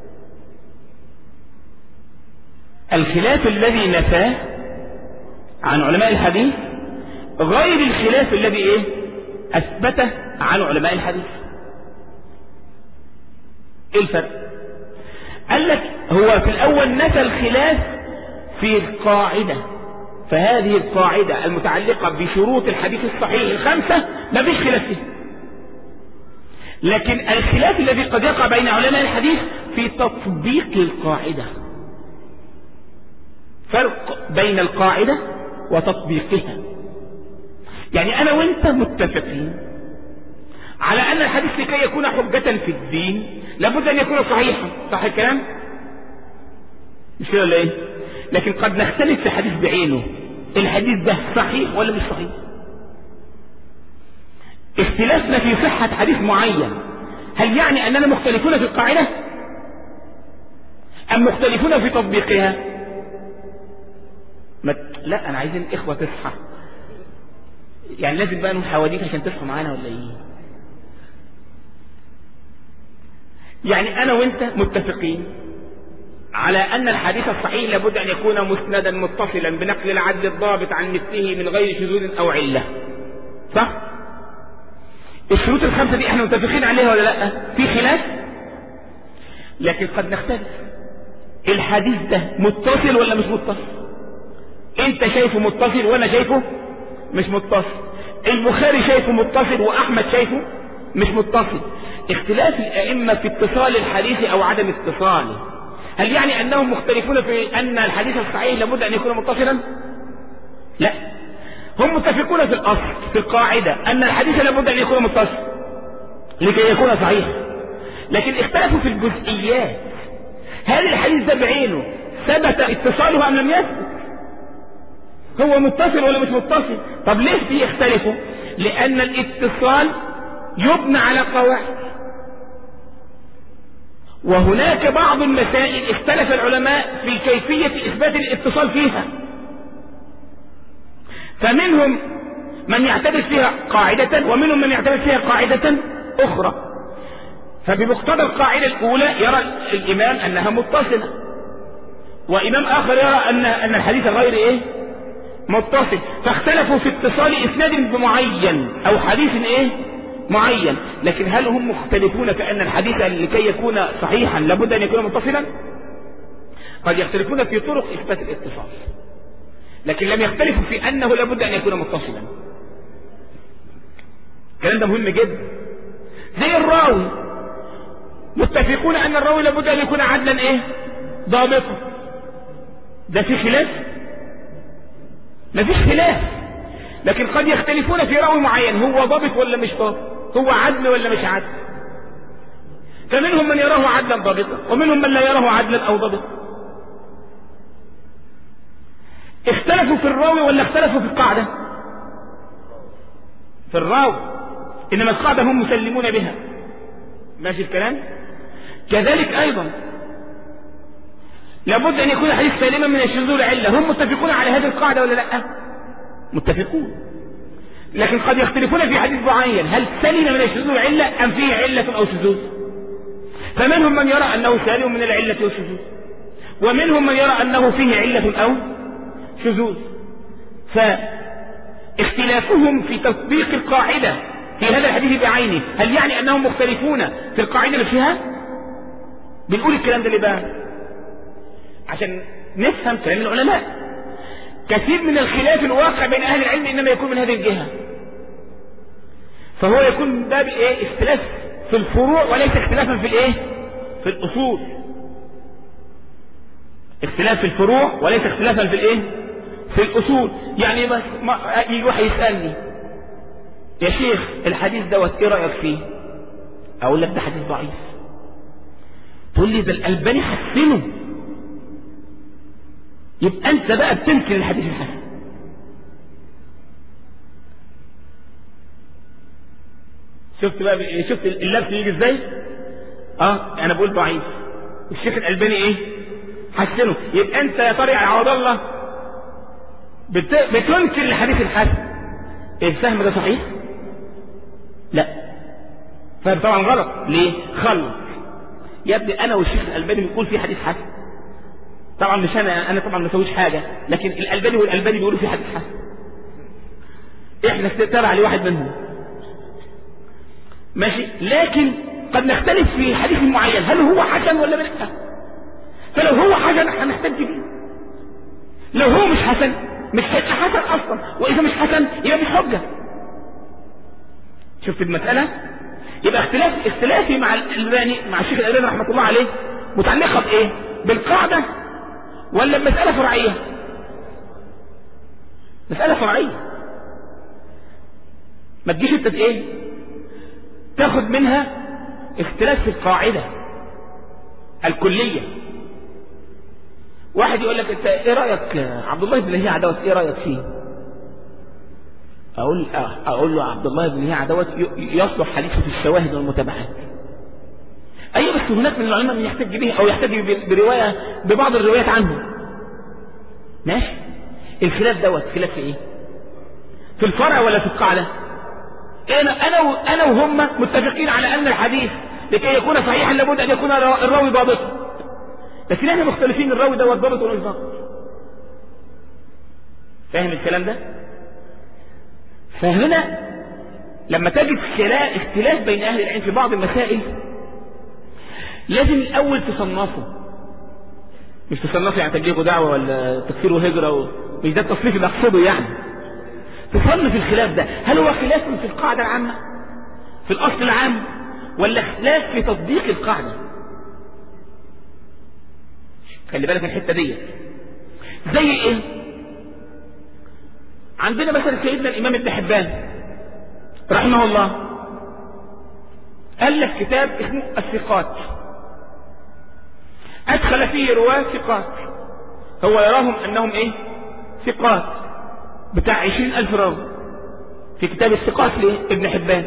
الخلاف الذي نفاه عن علماء الحديث غير الخلاف الذي إيه؟ أثبته عن علماء الحديث. إيه الفرق؟ قال لك هو في الأول نفى الخلاف في القاعدة، فهذه القاعدة المتعلقة بشروط الحديث الصحيح الخمسة ما فيش خلاف فيها. لكن الخلاف الذي قد يقع بين علماء الحديث في تطبيق القاعدة. فرق بين القاعدة وتطبيقها. يعني أنا وأنت متفقين على أن الحديث لكي يكون حجة في الدين لابد أن يكون صحيحا، صح الكلام؟ مش كده ولا إيه؟ لكن قد نختلف في حديث بعينه، الحديث ده صحيح ولا مش صحيح؟ اختلافنا في صحة حديث معين هل يعني أننا مختلفون في القاعدة أم مختلفون في تطبيقها؟ ما... لا أنا عايزين الإخوة تصحى، يعني لازم بقى نحاوليك عشان تصحوا معانا ولا إيه؟ يعني أنا وأنت متفقين على أن الحديث الصحيح لابد أن يكون مسندا متصلا بنقل العدل الضابط عن مثله من غير شذوذ أو علة، صح؟ الشروط الخمسة دي احنا متفقين عليها ولا لا؟ في خلاف، لكن قد نختلف. الحديث ده متصل ولا مش متصل؟ انت شايفه متصل وانا شايفه مش متصل، البخاري شايفه متصل واحمد شايفه مش متصل. اختلاف الائمة في اتصال الحديث او عدم اتصاله هل يعني انهم مختلفون في ان الحديث الصحيح لابد ان يكون متصلا؟ لا، هم متفقون في الاصل في القاعدة ان الحديث لابد ان يكون متصل لكي يكون صحيح، لكن اختلفوا في الجزئيات. هل الحديث ده بعينه ثبت اتصاله ام لم يثبت؟ هو متصل ولا مش متصل؟ طب ليش في يختلفوا؟ لان الاتصال يبنى على قواعد، وهناك بعض المسائل اختلف العلماء في كيفية اثبات الاتصال فيها، فمنهم من يعتبر فيها قاعدة ومنهم من يعتبر فيها قاعدة اخرى. فبمقتضى القاعدة الاولى يرى الامام انها متصلة، وامام اخر يرى ان ان الحديث غير ايه متصل، فاختلفوا في اتصال اسناد بمعين او حديث ايه معين. لكن هل هم مختلفون في ان الحديث لكي يكون صحيحا لابد ان يكون متصلا؟ قد يختلفون في طرق اثبات الاتصال، لكن لم يختلفوا في انه لابد ان يكون متصلا. الكلام ده مهم جدا. زي الراوي، متفقون ان الراوي لابد ان يكون عدلا ايه ضابطا. ده في خلاف؟ مفيش خلاف، لكن قد يختلفون في راوي معين، هو ضابط ولا مش ضابط، هو عدل ولا مش عدل. فمنهم من يراه عدلا ضابطا ومنهم من لا يراه عدلا او ضابطا. اختلفوا في الراوي ولا اختلفوا في القاعدة؟ في الراوي، انما القاعدة هم مسلمون بها. ماشي الكلام؟ كذلك ايضا لابد ان يكون الحديث سالما من الشذوذ والعلة. هم متفقون على هذه القاعدة ولا لا؟ متفقون، لكن قد يختلفون في حديث معين هل سلم من الشذوذ والعلة ام فيه علة او شذوذ. فمنهم من يرى انه سالم من العلة والشذوذ، ومنهم من يرى انه فيه علة او شذوذ. فاختلافهم في تطبيق القاعدة في هذا الحديث بعينه هل يعني انهم مختلفون في القاعدة اللي فيها؟ بنقول الكلام ده ليه بقى؟ عشان نفهم كلام العلماء. كثير من الخلاف الواقع بين اهل العلم انما يكون من هذه الجهة، فهو يكون من باب ايه اختلاف في الفروع وليس اختلافا في الايه في الاصول. اختلاف في الفروع وليس اختلافا في الايه؟ في الاصول. يعني بس يجي واحد يسالني يا شيخ الحديث دوت ايه رايك فيه؟ اقول لك ده حديث ضعيف. تقول لي ده الالباني حسنه. يبقى انت بقى بتنكر الحديث الحسن. شفت بقى شفت اللبس يجي ازاي؟ اه انا بقول ضعيف الشيخ الالباني ايه؟ حسنه. يبقى انت يا طارق عوض الله بت... بتنكر الحديث الحسن. الفهم ده صحيح؟ لا، فهم طبعا غلط. ليه؟ خلط يا ابني. انا والشيخ الالباني بنقول في حديث حسن. طبعا مش انا انا طبعا ما سويش حاجه، لكن الالباني والالباني بيقولوا في حديث حسن. احنا تابع لواحد منهم ماشي، لكن قد نختلف في حديث معين هل هو حسن ولا لا. فلو هو حسن هنحتاج فيه، لو هو مش حسن مش هيبقى حسن اصلا، واذا مش حسن يبقى مش حجه. شفت المساله؟ يبقى اختلاف اختلافي مع الالباني مع الشيخ الالباني رحمه الله عليه متعلقه بايه؟ بالقاعده ولا بمساله فرعيه؟ مساله فرعيه. ما تجيش انت ايه تاخد منها اختلاف في القاعده الكليه. واحد يقول لك انت ايه رايك عبد الله بن لهيعة دوت ايه رايك فيه؟ اقول اقول له عبد الله بن لهيعة دوت يصلح حديثه في الشواهد والمتابعات. ايوه بس هناك من العلماء من يحتج به او يحتج بروايه ببعض الروايات عنه. ماشي. الخلاف دوت خلاف في ايه؟ في الفرع ولا في القاعده؟ انا انا انا وهم متفقين على ان الحديث لكي يكون صحيحا لابد ان يكون الراوي ضابطا، لكن احنا مختلفين الراوي دوت ضابط ولا مش ضابط. فاهم الكلام ده؟ فهنا لما تجد اختلاف بين اهل العلم في بعض المسائل لازم الاول تصنفه. مش تصنفه يعني تبليغ دعوه ولا تكفير وهجره، مش ده التصنيف اللي اقصده يعني. تصنف الخلاف ده هل هو خلاف في القاعده العامه في الاصل العام ولا خلاف في تطبيق القاعده. خلي بالك الحته دي زي ايه؟ عندنا مثلا سيدنا الامام ابن حبان رحمه الله الف كتاب اسمه الثقات، ادخل فيه رواه ثقات، هو يراهم انهم ايه؟ ثقات، بتاع عشرين الف راوي في كتاب الثقات لابن حبان.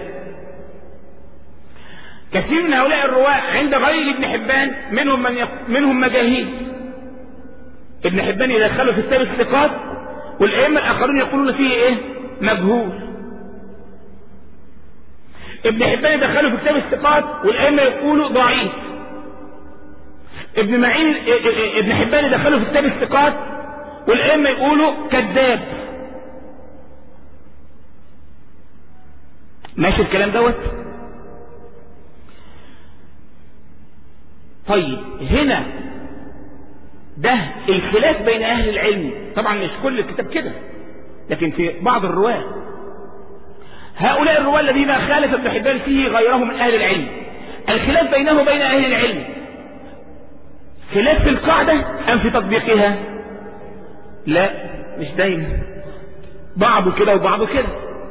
كثير من هؤلاء الرواه عند غير ابن حبان منهم من يق... منهم مجاهيل. ابن حبان يدخله في كتاب الثقات والائمه الاخرون يقولون فيه ايه؟ مجهول. ابن حبان يدخله في كتاب الثقات والائمه يقولوا ضعيف. ابن معين ابن حبان يدخله في كتاب الثقات والائمه يقولوا كذاب. ماشي الكلام دوت؟ طيب هنا ده الخلاف بين اهل العلم، طبعا مش كل الكتاب كده لكن في بعض الرواه. هؤلاء الرواه الذين خالف ابن حبان فيه غيرهم من اهل العلم، الخلاف بينه وبين اهل العلم خلاف في القاعده ام في تطبيقها؟ لا مش دايما، بعضه كده وبعضه كده.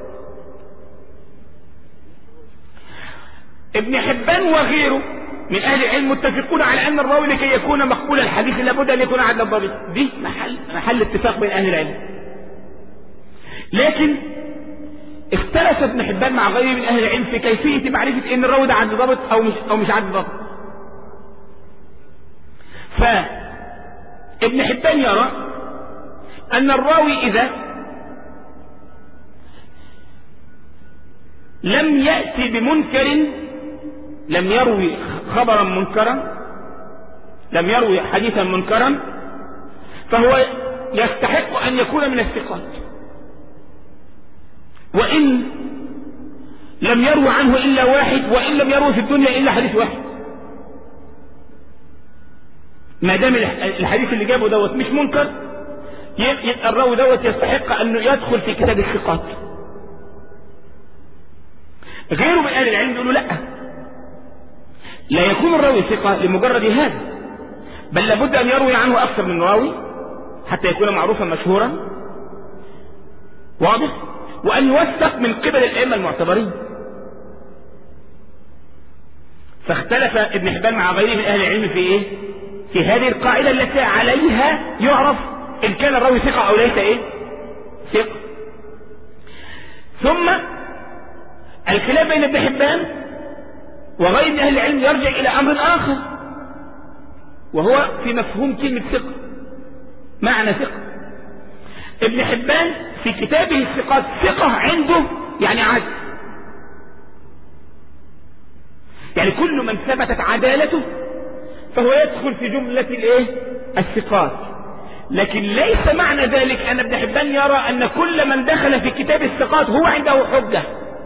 ابن حبان وغيره من اهل العلم متفقون على ان الراوي لكي يكون مقبول الحديث لابد ان يكون عدل الضابط. دي محل محل اتفاق بين اهل العلم. لكن اختلف ابن حبان مع غيره من اهل العلم في كيفيه معرفه ان الراوي ده عدل ضابط او مش او مش عدل ضابط. فابن حبان يرى ان الراوي اذا لم ياتي بمنكر، لم يروي خبرا منكرا، لم يروي حديثا منكرا، فهو يستحق ان يكون من الثقات، وان لم يروي عنه الا واحد، وان لم يروي في الدنيا الا حديث واحد، ما دام الحديث اللي جابه دوت مش منكر يبقى الراوي دوت يستحق انه يدخل في كتاب الثقات. غيره من اهل العلم يقولوا لا، لا يكون الراوي ثقة لمجرد هذا، بل لابد أن يروي عنه أكثر من راوي حتى يكون معروفا مشهورا، واضح، وأن يوثق من قبل الأئمة المعتبرين. فاختلف ابن حبان مع غيره من أهل العلم في إيه؟ في هذه القاعدة التي عليها يعرف إن كان الراوي ثقة أو ليس إيه؟ ثقة. ثم الخلاف بين ابن حبان وغير من أهل العلم يرجع إلى أمر آخر، وهو في مفهوم كلمة ثقة، معنى ثقة. ابن حبان في كتابه الثقات ثقة عنده يعني عدل، يعني كل من ثبتت عدالته فهو يدخل في جملة الايه؟ الثقات. لكن ليس معنى ذلك أن ابن حبان يرى أن كل من دخل في كتاب الثقات هو عنده حجة،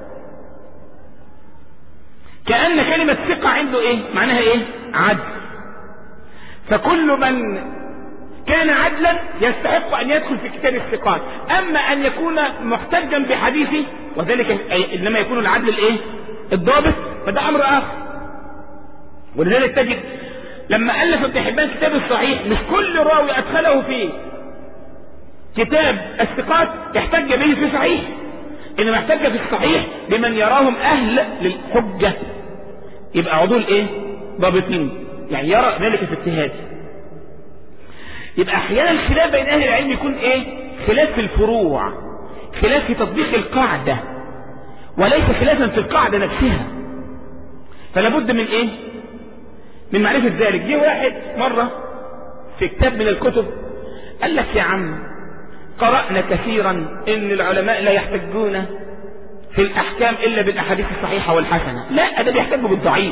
كأن كلمة ثقة عنده ايه؟ معناها ايه؟ عدل. فكل من كان عدلا يستحق أن يدخل في كتاب الثقات. أما أن يكون محتجا بحديثه وذلك إنما يكون العدل الايه؟ الضابط، فده أمر آخر. ولذلك تجد لما ألف ابن حبان كتاب الصحيح مش كل راوي أدخله في كتاب الثقات يحتج به في صحيح، إنما يحتج في الصحيح بمن يراهم أهل للحجة، يبقى عضول ايه؟ ضابطين، يعني يرى ذلك في اجتهاده. يبقى احيانا الخلاف بين اهل العلم يكون ايه؟ خلاف في الفروع، خلاف في تطبيق القاعدة، وليس خلافا في القاعدة نفسها. فلا بد من ايه؟ من معرفة ذلك. جه واحد مرة في كتاب من الكتب قال لك يا عم قرأنا كثيرا ان العلماء لا يحتجون في الاحكام الا بالاحاديث الصحيحة والحسنة. لا، ده بيحتجوا بالضعيف.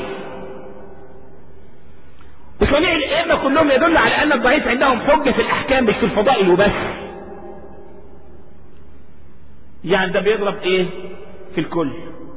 وصنيع الائمة كلهم يدل على ان الضعيف عندهم حجة في الاحكام مش في الفضائل وبس. يعني ده بيضرب ايه؟ في الكل،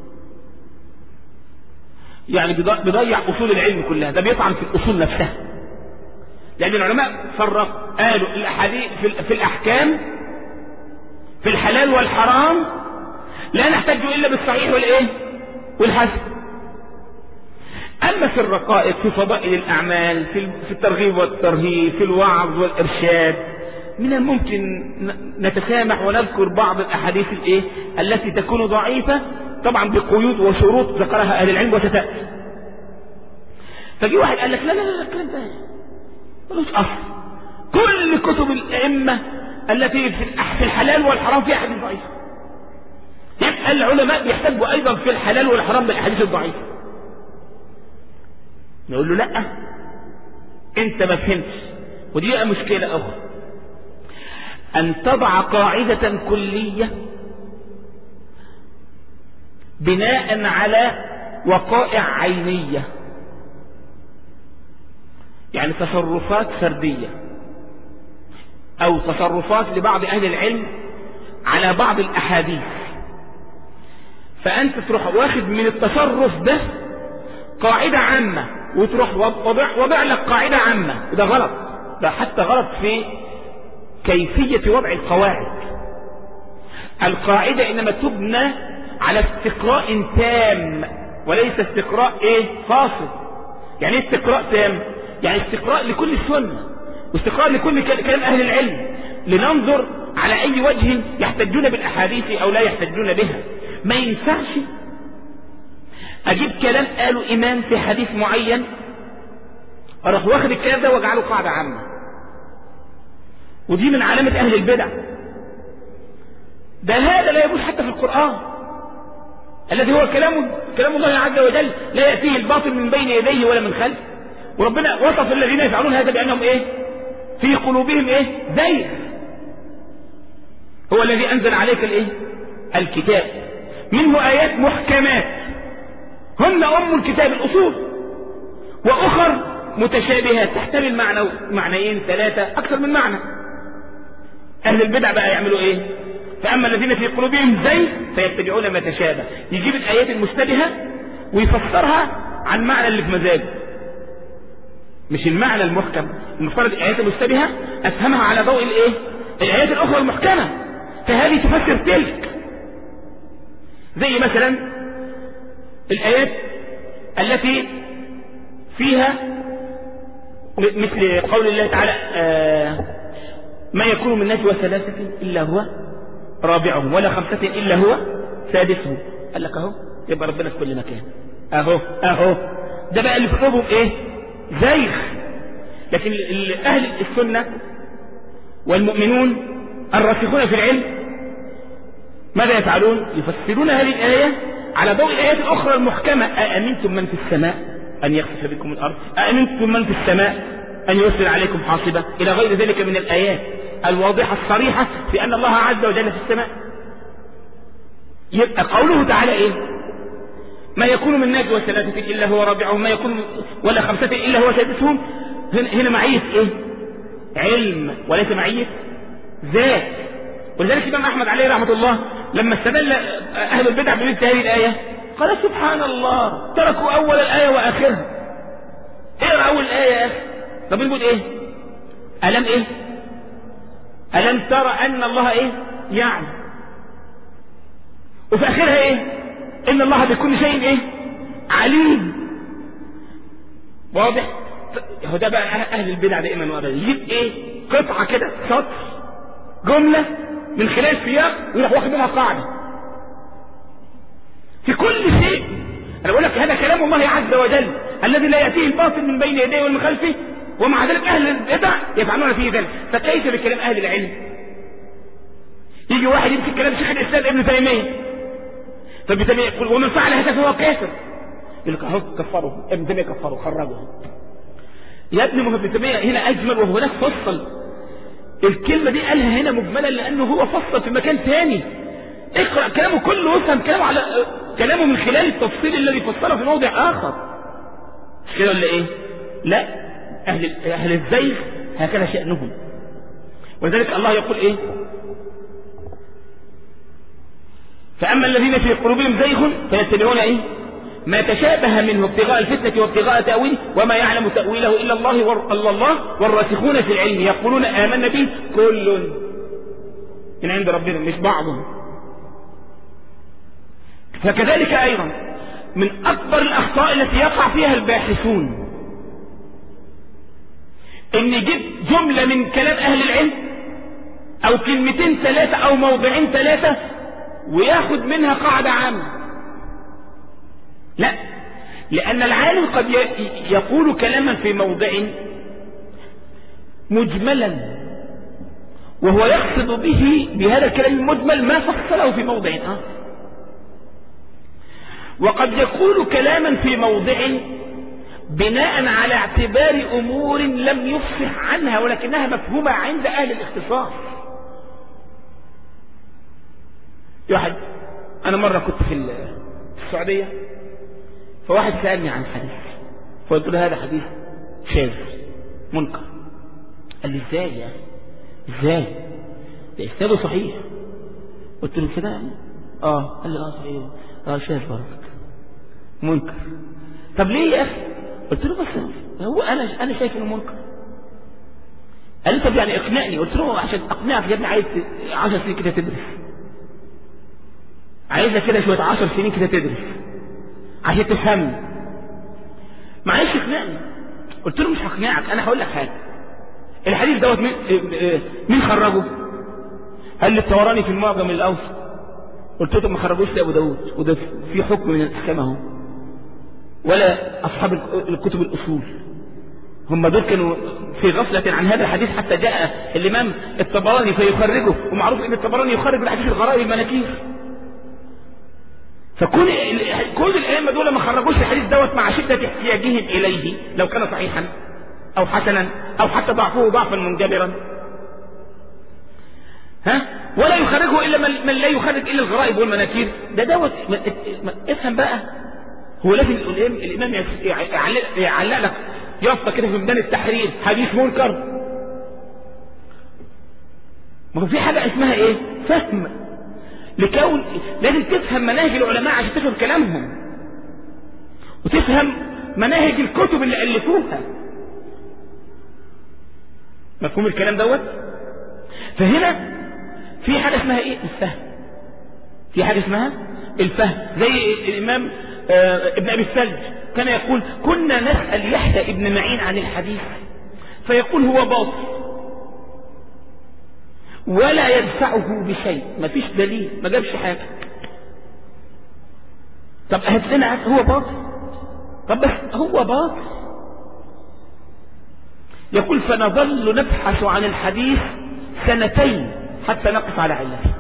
يعني بيضيع اصول العلم كلها، ده بيطعن في الاصول نفسها. لان العلماء فرق، قالوا الاحاديث في, في الاحكام في الحلال والحرام لا نحتاج الا بالصحيح والايه؟ والحسن. اما في الرقائق، في فضائل الاعمال، في الترغيب والترهيب، في الوعظ والارشاد، من الممكن نتسامح ونذكر بعض الاحاديث الايه؟ التي تكون ضعيفة طبعا بقيود وشروط ذكرها اهل العلم وستأتي. فجي واحد قال لك لا لا لا الكلام ده ملوش اصل، كل كتب الائمة التي في الحلال والحرام فيها احاديث ضعيفة، يبقى العلماء بيحتجوا ايضا في الحلال والحرام بالاحاديث الضعيفة. نقول له لا، انت ما فهمتش. ودي مشكلة اخرى، ان تضع قاعدة كلية بناء على وقائع عينية، يعني تصرفات فردية او تصرفات لبعض اهل العلم على بعض الاحاديث، فانت تروح واخد من التصرف ده قاعدة عامة وتروح وضع, وضع لك قاعدة عامة، وده غلط. ده حتى غلط في كيفية وضع القواعد. القاعدة انما تبنى على استقراء تام وليس استقراء ايه؟ فاصل. يعني ايه استقراء تام؟ يعني استقراء لكل السنة واستقراء لكل كلام اهل العلم، لننظر على اي وجه يحتجون بالاحاديث او لا يحتجون بها. ما ينفعش اجيب كلام قاله امام في حديث معين اروح واخد الكلام ده واجعله قاعدة عامة، ودي من علامة اهل البدع. ده هذا لا يجوز حتى في القرآن الذي هو كلام كلام الله عز وجل، لا يأتيه الباطل من بين يديه ولا من خلفه. وربنا وصف الذين يفعلون هذا بأنهم ايه؟ في قلوبهم ايه؟ زيغ. هو الذي انزل عليك الايه؟ الكتاب منه ايات محكمات هن ام الكتاب الاصول، واخر متشابهات تحتمل معنى معنيين ثلاثة اكثر من معنى. اهل البدع بقى يعملوا ايه؟ فاما الذين في قلوبهم زيغ فيتبعون ما تشابه، يجيب الايات المشتبهة ويفسرها عن معنى اللي في مزاجه، مش المعنى المحكم. المفترض الايات المشتبهة افهمها على ضوء الايه؟ الايات الاخرى المحكمة، فهذه تفسر تلك. زي مثلا الايات التي فيها مثل قول الله تعالى آه ما يكون من نجوى ثلاثة إلا هو رابعهم ولا خمسة إلا هو سادسهم. قال لك اهو يبقى ربنا في كل مكان، اهو اهو ده بقى اللي في قلوبهم ايه؟ زيغ. لكن اهل السنة والمؤمنون الراسخون في العلم ماذا يفعلون؟ يفسرون هذه الآية على ضوء الآيات الأخرى المحكمة. أأمنتم من في السماء أن يخسف بكم الأرض، أأمنتم من في السماء أن يرسل عليكم حاصبة، إلى غير ذلك من الآيات الواضحة الصريحة في أن الله عز وجل في السماء. يبقى قوله تعالى إيه؟ ما يكون من نجوى ثلاثة إلا هو رابعهم ما يكون ولا خمسة إلا هو سادسهم. هنا معية إيه؟ علم وليس معية ذات. ولذلك الإمام أحمد عليه رحمة الله لما استدل أهل البدع بمثل هذه الآية قال سبحان الله تركوا أول الآية وآخرها. اقرأ أول الآية يا أخي. طب بنقول إيه؟ ألم إيه؟ ألم ترى أن الله إيه؟ يعني وفي آخرها إيه؟ إن الله بكل شيء إيه؟ عليم. واضح؟ هو ده بقى أهل البدع دائما وأبدا يجيب إيه؟ قطعة كده سطر جملة من خلال سياق ويروح واخد منها قاعدة في كل شيء. أنا بقول لك هذا كلام الله عز وجل الذي لا يأتيه الباطل من بين يديه ومن خلفه، ومع ذلك أهل البدع يفعلون فيه ذلك. فكيف بكلام أهل العلم؟ يجي واحد يمسك كلام شيخ الإسلام ابن تيمية فابن تيمية يقول ومن فعل هذا فهو كافر، يقول لك اهو كفره ابن تيمية كفره خرجه. يا ابني ما ابن تيمية هنا أجمل وهو هناك فصل. الكلمة دي قالها هنا مجملا لأنه هو فصل في مكان ثاني. اقرأ كلامه كله وافهم كلامه على كلامه من خلال التفصيل الذي فصله في موضع آخر. مش كده ولا إيه؟ لا، أهل أهل الزيغ هكذا شأنهم. ولذلك الله يقول إيه؟ فأما الذين في قلوبهم زيغ فيتبعون إيه؟ ما تشابه منه ابتغاء الفتنة وابتغاء تأويله وما يعلم تأويله إلا الله والله الله والراسخون في العلم يقولون آمنا به كل من عند ربنا مش بعضهم. فكذلك أيضا من أكبر الأخطاء التي يقع فيها الباحثون إن يجيب جملة من كلام أهل العلم أو كلمتين ثلاثة أو موضعين ثلاثة وياخد منها قاعدة عامة. لا، لأن العالم قد يقول كلاما في موضع مجملا وهو يقصد به بهذا الكلام المجمل ما فصله في موضع آخر، وقد يقول كلاما في موضع بناء على اعتبار أمور لم يفصح عنها ولكنها مفهومة عند أهل الاختصاص. واحد أنا مرة كنت في السعودية فواحد سألني عن حديث فقلت له هذا حديث شاذ منكر. قال لي ازاي يا اخي ازاي ده اسناده صحيح؟ قلت له كده اه. قال لي اه صحيح اه شاذ برضه منكر. طب ليه يا اخي؟ قلت له بس هو انا انا شايف انه منكر. قال لي طب يعني اقنعني. قلت له عشان اقنعك يا ابني عايز عشر سنين كده تدرس، عايزك كده شويه عشر سنين كده تدرس عشان تفهمني. معلش اقنعني. قلت له مش هقنعك، انا هقول لك حاجه. الحديث دوت مين مين خرجه؟ قال لي الطبراني في المعجم الاوسط. قلت له ما خرجوش لابو داود وده في حكم من الاحكام اهو، ولا اصحاب الكتب الاصول هم دول كانوا في غفله عن هذا الحديث حتى جاء الامام الطبراني فيخرجه. ومعروف ان الطبراني يخرج الحديث الغرائب المناكير. فكل كل الائمه دول ما خرجوش الحديث دوت مع شده احتياجهم اليه لو كان صحيحا او حسنا او حتى ضعفه ضعفا منجبرا، ها، ولا يخرجه الا من, من لا يخرج الا الغرائب والمناكير. ده دوت افهم بقى. هو لازم الامام يعلق لك يافطه كده في ميدان التحرير حديث منكر؟ ما هو في حاجه اسمها ايه؟ فهم. لكون لازم تفهم مناهج العلماء عشان تفهم كلامهم وتفهم مناهج الكتب اللي ألفوها. مفهوم الكلام دوت؟ فهنا في حاجة اسمها ايه؟ الفهم. في حاجة اسمها الفهم. زي الإمام ابن أبي الثلج كان يقول كنا نسأل يحيى ابن معين عن الحديث فيقول هو باطل ولا يدفعه بشيء، ما فيش دليل، ما جابش حاجة. طب هات لنا هو باطل، طب بس هو باطل. يقول فنظل نبحث عن الحديث سنتين حتى نقف على علته.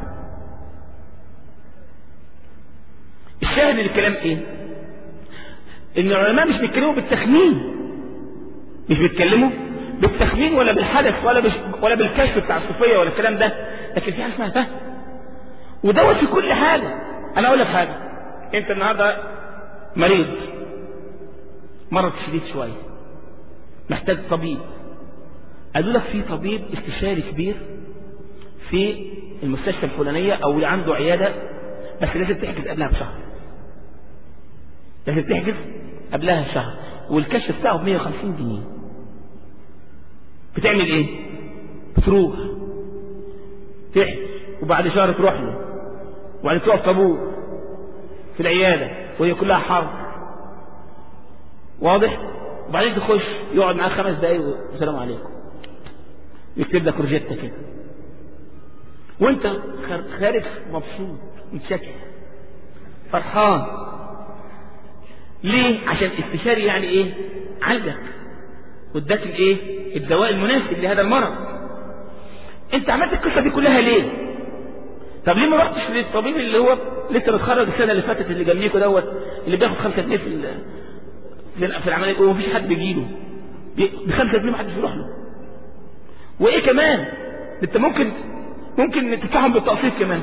الشاهد الكلام ايه؟ ان العلماء مش بيتكلموا بالتخمين، مش بيتكلموا بالتخمين ولا بالحدث ولا بش ولا بالكشف بتاع الصوفيه ولا الكلام ده، لكن في حاجه اسمها فهم، ودوت في كل حاجه. انا اقول لك حاجه، انت النهارده مريض مرض شديد شويه محتاج طبيب، قالوا لك في طبيب استشاري كبير في المستشفى الفلانيه او اللي عنده عياده، بس لازم تحجز قبلها بشهر، لازم تحجز قبلها شهر، والكشف بتاعه ب مية وخمسين جنيه. بتعمل ايه؟ بتروح تحجز وبعد شهر تروح له وبعد تقف طابور في العياده وهي كلها حر، واضح؟ وبعدين تخش يقعد معاك خمس دقايق والسلام عليكم، يكتب لك روجيتا كده وانت خارج مبسوط متشكر فرحان. ليه؟ عشان استشاري يعني ايه؟ عالجك واداك الايه؟ الدواء المناسب لهذا المرض. انت عملت القصه دي كلها ليه؟ طب ليه ما رحتش للطبيب اللي هو لسه متخرج السنه اللي فاتت اللي جنبيكوا دوت، اللي بياخد خمسة جنيه في في العمليه ومفيش حد بيجيله بخمسة جنيه، ما حدش يروح له. وايه كمان؟ انت ممكن ممكن تدفعهم بالتقسيط كمان،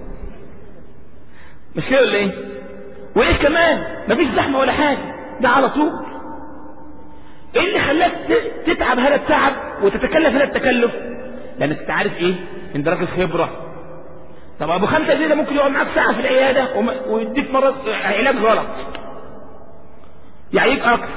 مش كده ولا ايه؟ وايه كمان؟ مفيش زحمه ولا حاجه، ده على طول. ايه اللي خلاك تتعب هذا التعب وتتكلف هذا التكلف؟ لانك انت عارف ايه؟ انت راجل خبره. طب ابو خمسه جنيه ده ممكن يقعد معاك ساعه في العياده ويديك مره علاج غلط يعيب اكتر.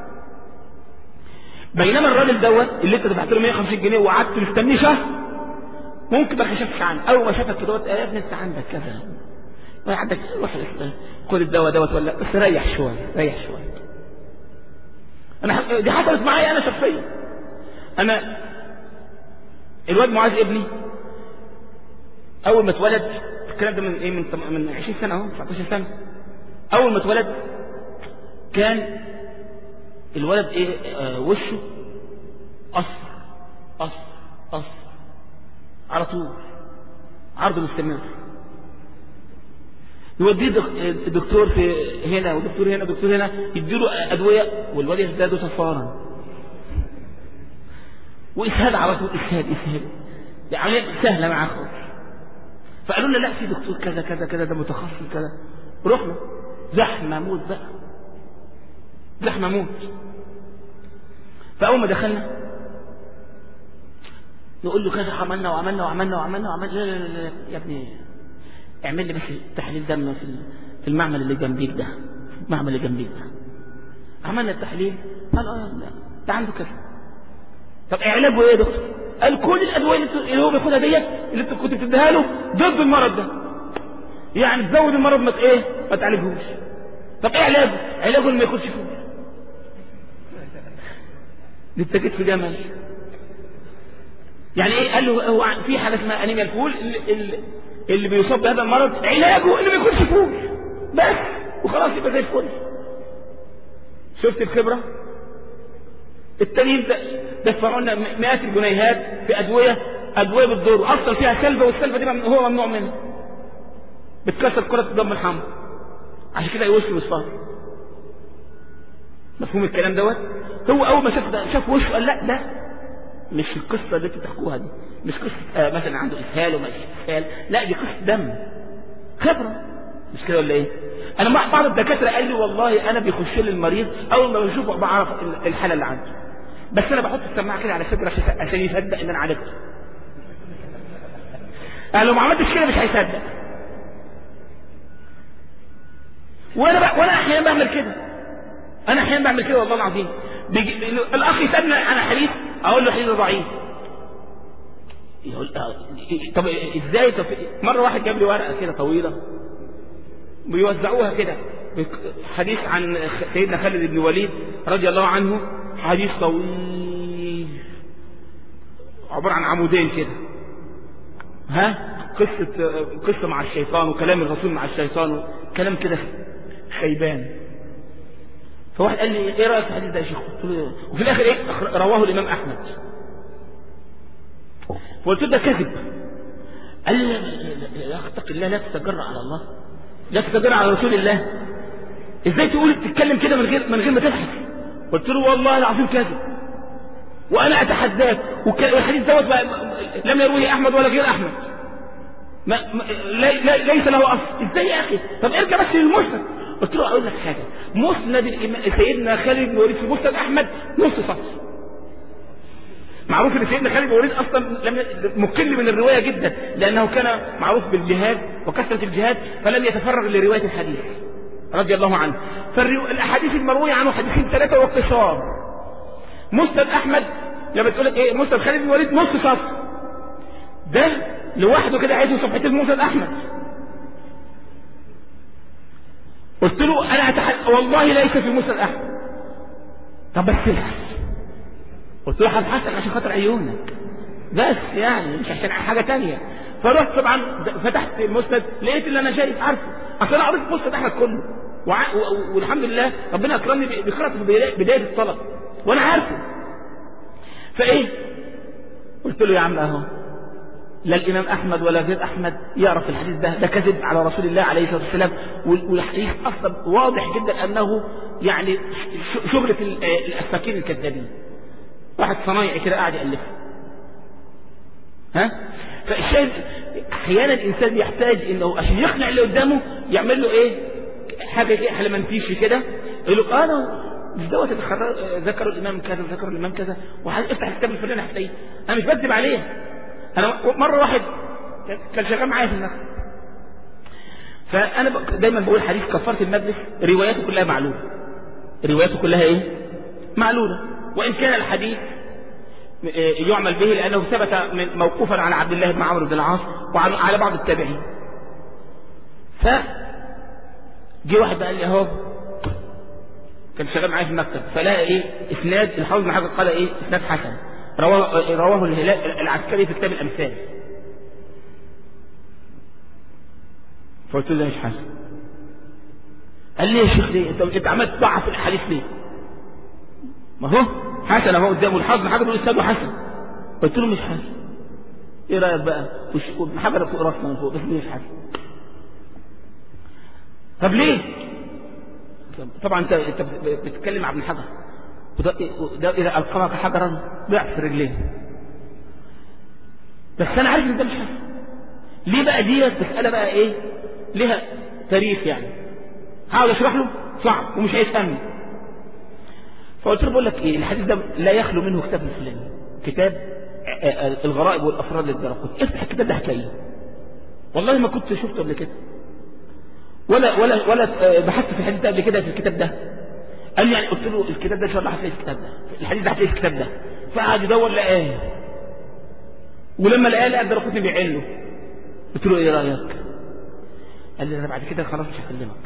بينما الراجل دوت اللي انت دفعت له مية وخمسين جنيه وقعدت مستنيه شهر ممكن ما كشفش عنه، اول ما شافك كده يا ابني انت عندك كذا، ما عندك، روح خد الدواء دوت ولا بس ريح شويه ريح شويه. انا دي حصلت معايا انا شخصيا. انا الواد معاذ ابني اول ما اتولد، الكلام ده من ايه؟ من من عشرين سنه اهو، تسعتاشر سنه. اول ما اتولد كان الولد ايه؟ آه وشه اصفر اصفر اصفر على طول، عرض مستمر. يوديه الدكتور في هنا ودكتور هنا ودكتور هنا، يديله ادويه والولد يزداد صفارا واسهال على طول، اسهال اسهال، يعني سهله معاه خالص. فقالوا لنا لا في دكتور كذا كذا كذا ده متخصص كذا، رحنا زحمه موت بقى، زحمه موت. فاول ما دخلنا نقول له كذا، عملنا وعملنا وعملنا وعملنا وعملنا، لا لا لا يا ابني اعمل لي بس تحليل دم في في المعمل اللي جنبيك ده، المعمل اللي جنبيك ده. عملنا التحليل، قال اه لا ده عنده كذا. طب علاجه ايه يا دكتور؟ قال كل الادويه اللي هو بياخدها ديت اللي انت كنت بتديها له ضد المرض ده، يعني تزود المرض ما ايه ما تعالجهوش. طب ايه علاجه؟ علاجه اللي ما ياخدش فلوس. انت جيت في جمل. يعني ايه؟ قال له هو في حاجه اسمها انيميا الفول، اللي, اللي بيصاب بهذا المرض علاجه اللي ما ياكلش فول بس وخلاص يبقى زي الفل. شفت الخبره؟ التانيين دفعوا لنا مئات الجنيهات في ادويه ادويه بتضر، واصل فيها سلفه، والسلفه دي هو ممنوع منها، بتكسر كره الدم الحمراء، عشان كده يوش مصفار. مفهوم الكلام دوت؟ هو اول ما شاف شاف وشه قال لا ده مش القصه اللي انتوا بتحكوها دي، مش قصه آه مثلا عنده اسهال وما اسهال، لا دي قصه دم، خبره، مش كده ولا ايه؟ انا مع بعض الدكاتره قال لي والله انا بيخش لي المريض اول ما بشوفه بعرف الحاله اللي عنده، بس انا بحط السماعه كده على صدره عشان يصدق ان انا عالجته. انا لو ما عملتش كده مش هيصدق. وانا بقى وانا احيانا بعمل كده، انا احيانا بعمل كده والله العظيم. بيجي الاخ يسالني عن حديث اقول له حديث ضعيف، يقول طب ازاي؟ طب مره واحد جاب لي ورقه كده طويله بيوزعوها كده حديث عن سيدنا خالد بن وليد رضي الله عنه، حديث طويل عبارة عن عمودين كده، ها، قصة قصة مع الشيطان وكلام الرسول مع الشيطان وكلام كده خيبان. فواحد قال لي ايه رأيك في الحديث ده يا شيخ؟ قلت له وفي الاخر ايه؟ رواه الامام احمد. فقلت له ده كذب. قال لي لا اتق الله، لا تتجرأ على الله، لا تتجرأ على رسول الله، ازاي تقول تتكلم كده من غير من غير ما تبحث؟ قلت له والله العظيم كذب، وانا اتحداك، والحديث دوت لم يرويه احمد ولا غير احمد، ما ما لي ليس له اصل. ازاي يا اخي؟ طب ارجع بس للمسند. قلت له اقول لك حاجه، مسند سيدنا خالد بن الوليد في مسند احمد نص سطر. معروف ان سيدنا خالد بن الوليد اصلا لم مقل من الروايه جدا، لانه كان معروف بالجهاد وكثره الجهاد، فلم يتفرغ لروايه الحديث رضي الله عنه. فالاحاديث المرويه عنه حديثين ثلاثه واقتصار. مسند احمد لما تقول لك ايه مسند خالد بن الوليد نص سطر، ده لوحده كده عايز صفحتين مسند احمد. قلت له انا أتحد... والله ليس في مسند احمد. طب بس الحس. قلت له هبحثك عشان خاطر عيونك بس، يعني مش عشان حاجه تانية. فرحت طبعا فتحت المسند لقيت اللي انا شايف عارفه، اصل انا قريت مسند احمد كله وع... و... والحمد لله ربنا اكرمني بقراءته في بدايه الطلب وانا عارفه. فايه قلت له يا عم اهو، لا الامام احمد ولا غير احمد يعرف الحديث ده، ده كذب على رسول الله عليه الصلاه والسلام، والحديث اصلا واضح جدا انه يعني شغله الافاكين الكذابين، واحد صنايعي كده قاعد يالفها. ها، فالشاهد احيانا الانسان يحتاج انه عشان يقنع اللي قدامه يعمل له ايه، حاجه كده حلمنتيش كده، يقول له انا مش دوت ذكروا الامام كذا ذكروا الامام كذا، وافتح الكتاب الفلاني هتلاقيه. انا مش بكذب عليه. انا مره واحد كان شغال معايا في المكتب، فانا دايما بقول حديث كفاره المجلس رواياته كلها معلوله، رواياته كلها ايه معلوله، وان كان الحديث يعمل به لانه ثبت موقوفا على عبد الله بن عمرو بن العاص وعلى بعض التابعين. ف جه واحد قال لي اهو، كان شغال معايا في المكتب، فلقى ايه اسناد الحافظ بن حجر قال ايه اسناد حسن، رواه رواه الهلال العسكري في كتاب الامثال. فقلت له مش حسن. قال لي يا شيخ ليه انت انت عملت تضعف الاحاديث ليه؟ ما هو حسن اهو قدامه الحافظ بن حجر بيقول اسناده حسن. قلت له مش حسن. ايه رايك بقى؟ وابن حجر فوق راسنا من فوق بس مش حسن. طب ليه؟ طبعا انت انت بتتكلم عن ابن حجر، وده, وده اذا القمك حجرا ضعت في رجليه، بس انا عارف ان ده مش حسن. ليه بقى؟ دي مساله بقى ايه لها تاريخ، يعني هحاول اشرح له صعب ومش هيفهمني. فقلت له بقول لك ايه، الحديث ده لا يخلو منه كتاب الفلاني، كتاب الغرائب والافراد للدرقطني، افتح الكتاب ده هتلاقيه. والله ما كنت شفته قبل كده ولا ولا ولا بحثت في الحديث ده قبل كده في الكتاب ده. قال لي يعني، قلت له الكتاب ده ان شاء الله هتلاقي في الكتاب ده، الحديث ده هتلاقي في الكتاب ده. فقعد يدور لقاه، ولما لقاه لقى الدرقطني بيعله. قلت له ايه رايك؟ قال لي انا بعد كده خلاص مش هكلمك.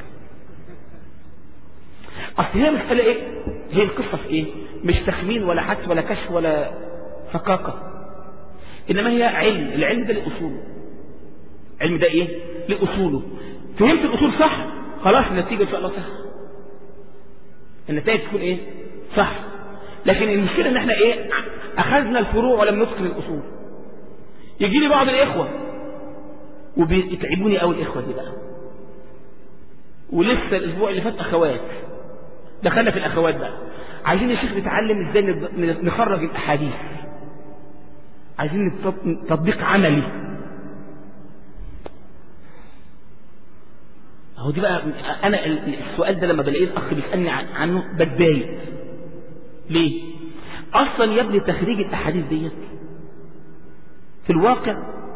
اصل هي مساله ايه؟ هي القصه في ايه؟ مش تخمين ولا حدس ولا كشف ولا فكاكه، انما هي علم. العلم ده له اصوله، العلم ده ايه؟ له اصوله. فهمت الاصول صح، خلاص النتيجه ان شاء الله صح، النتائج تكون ايه؟ صح. لكن المشكله ان احنا ايه؟ اخذنا الفروع ولم نتقن الاصول. يجي لي بعض الاخوه وبيتعبوني قوي الاخوه دي بقى، ولسه الاسبوع اللي فات اخوات، دخلنا في الاخوات بقى، عايزين يا شيخ نتعلم ازاي نخرج الاحاديث، عايزين تطبيق عملي. اهو دي بقى انا السؤال ده لما بلاقيه الاخ بيسالني عنه بتضايق. ليه؟ اصلا يا ابني تخريج الاحاديث ديت في الواقع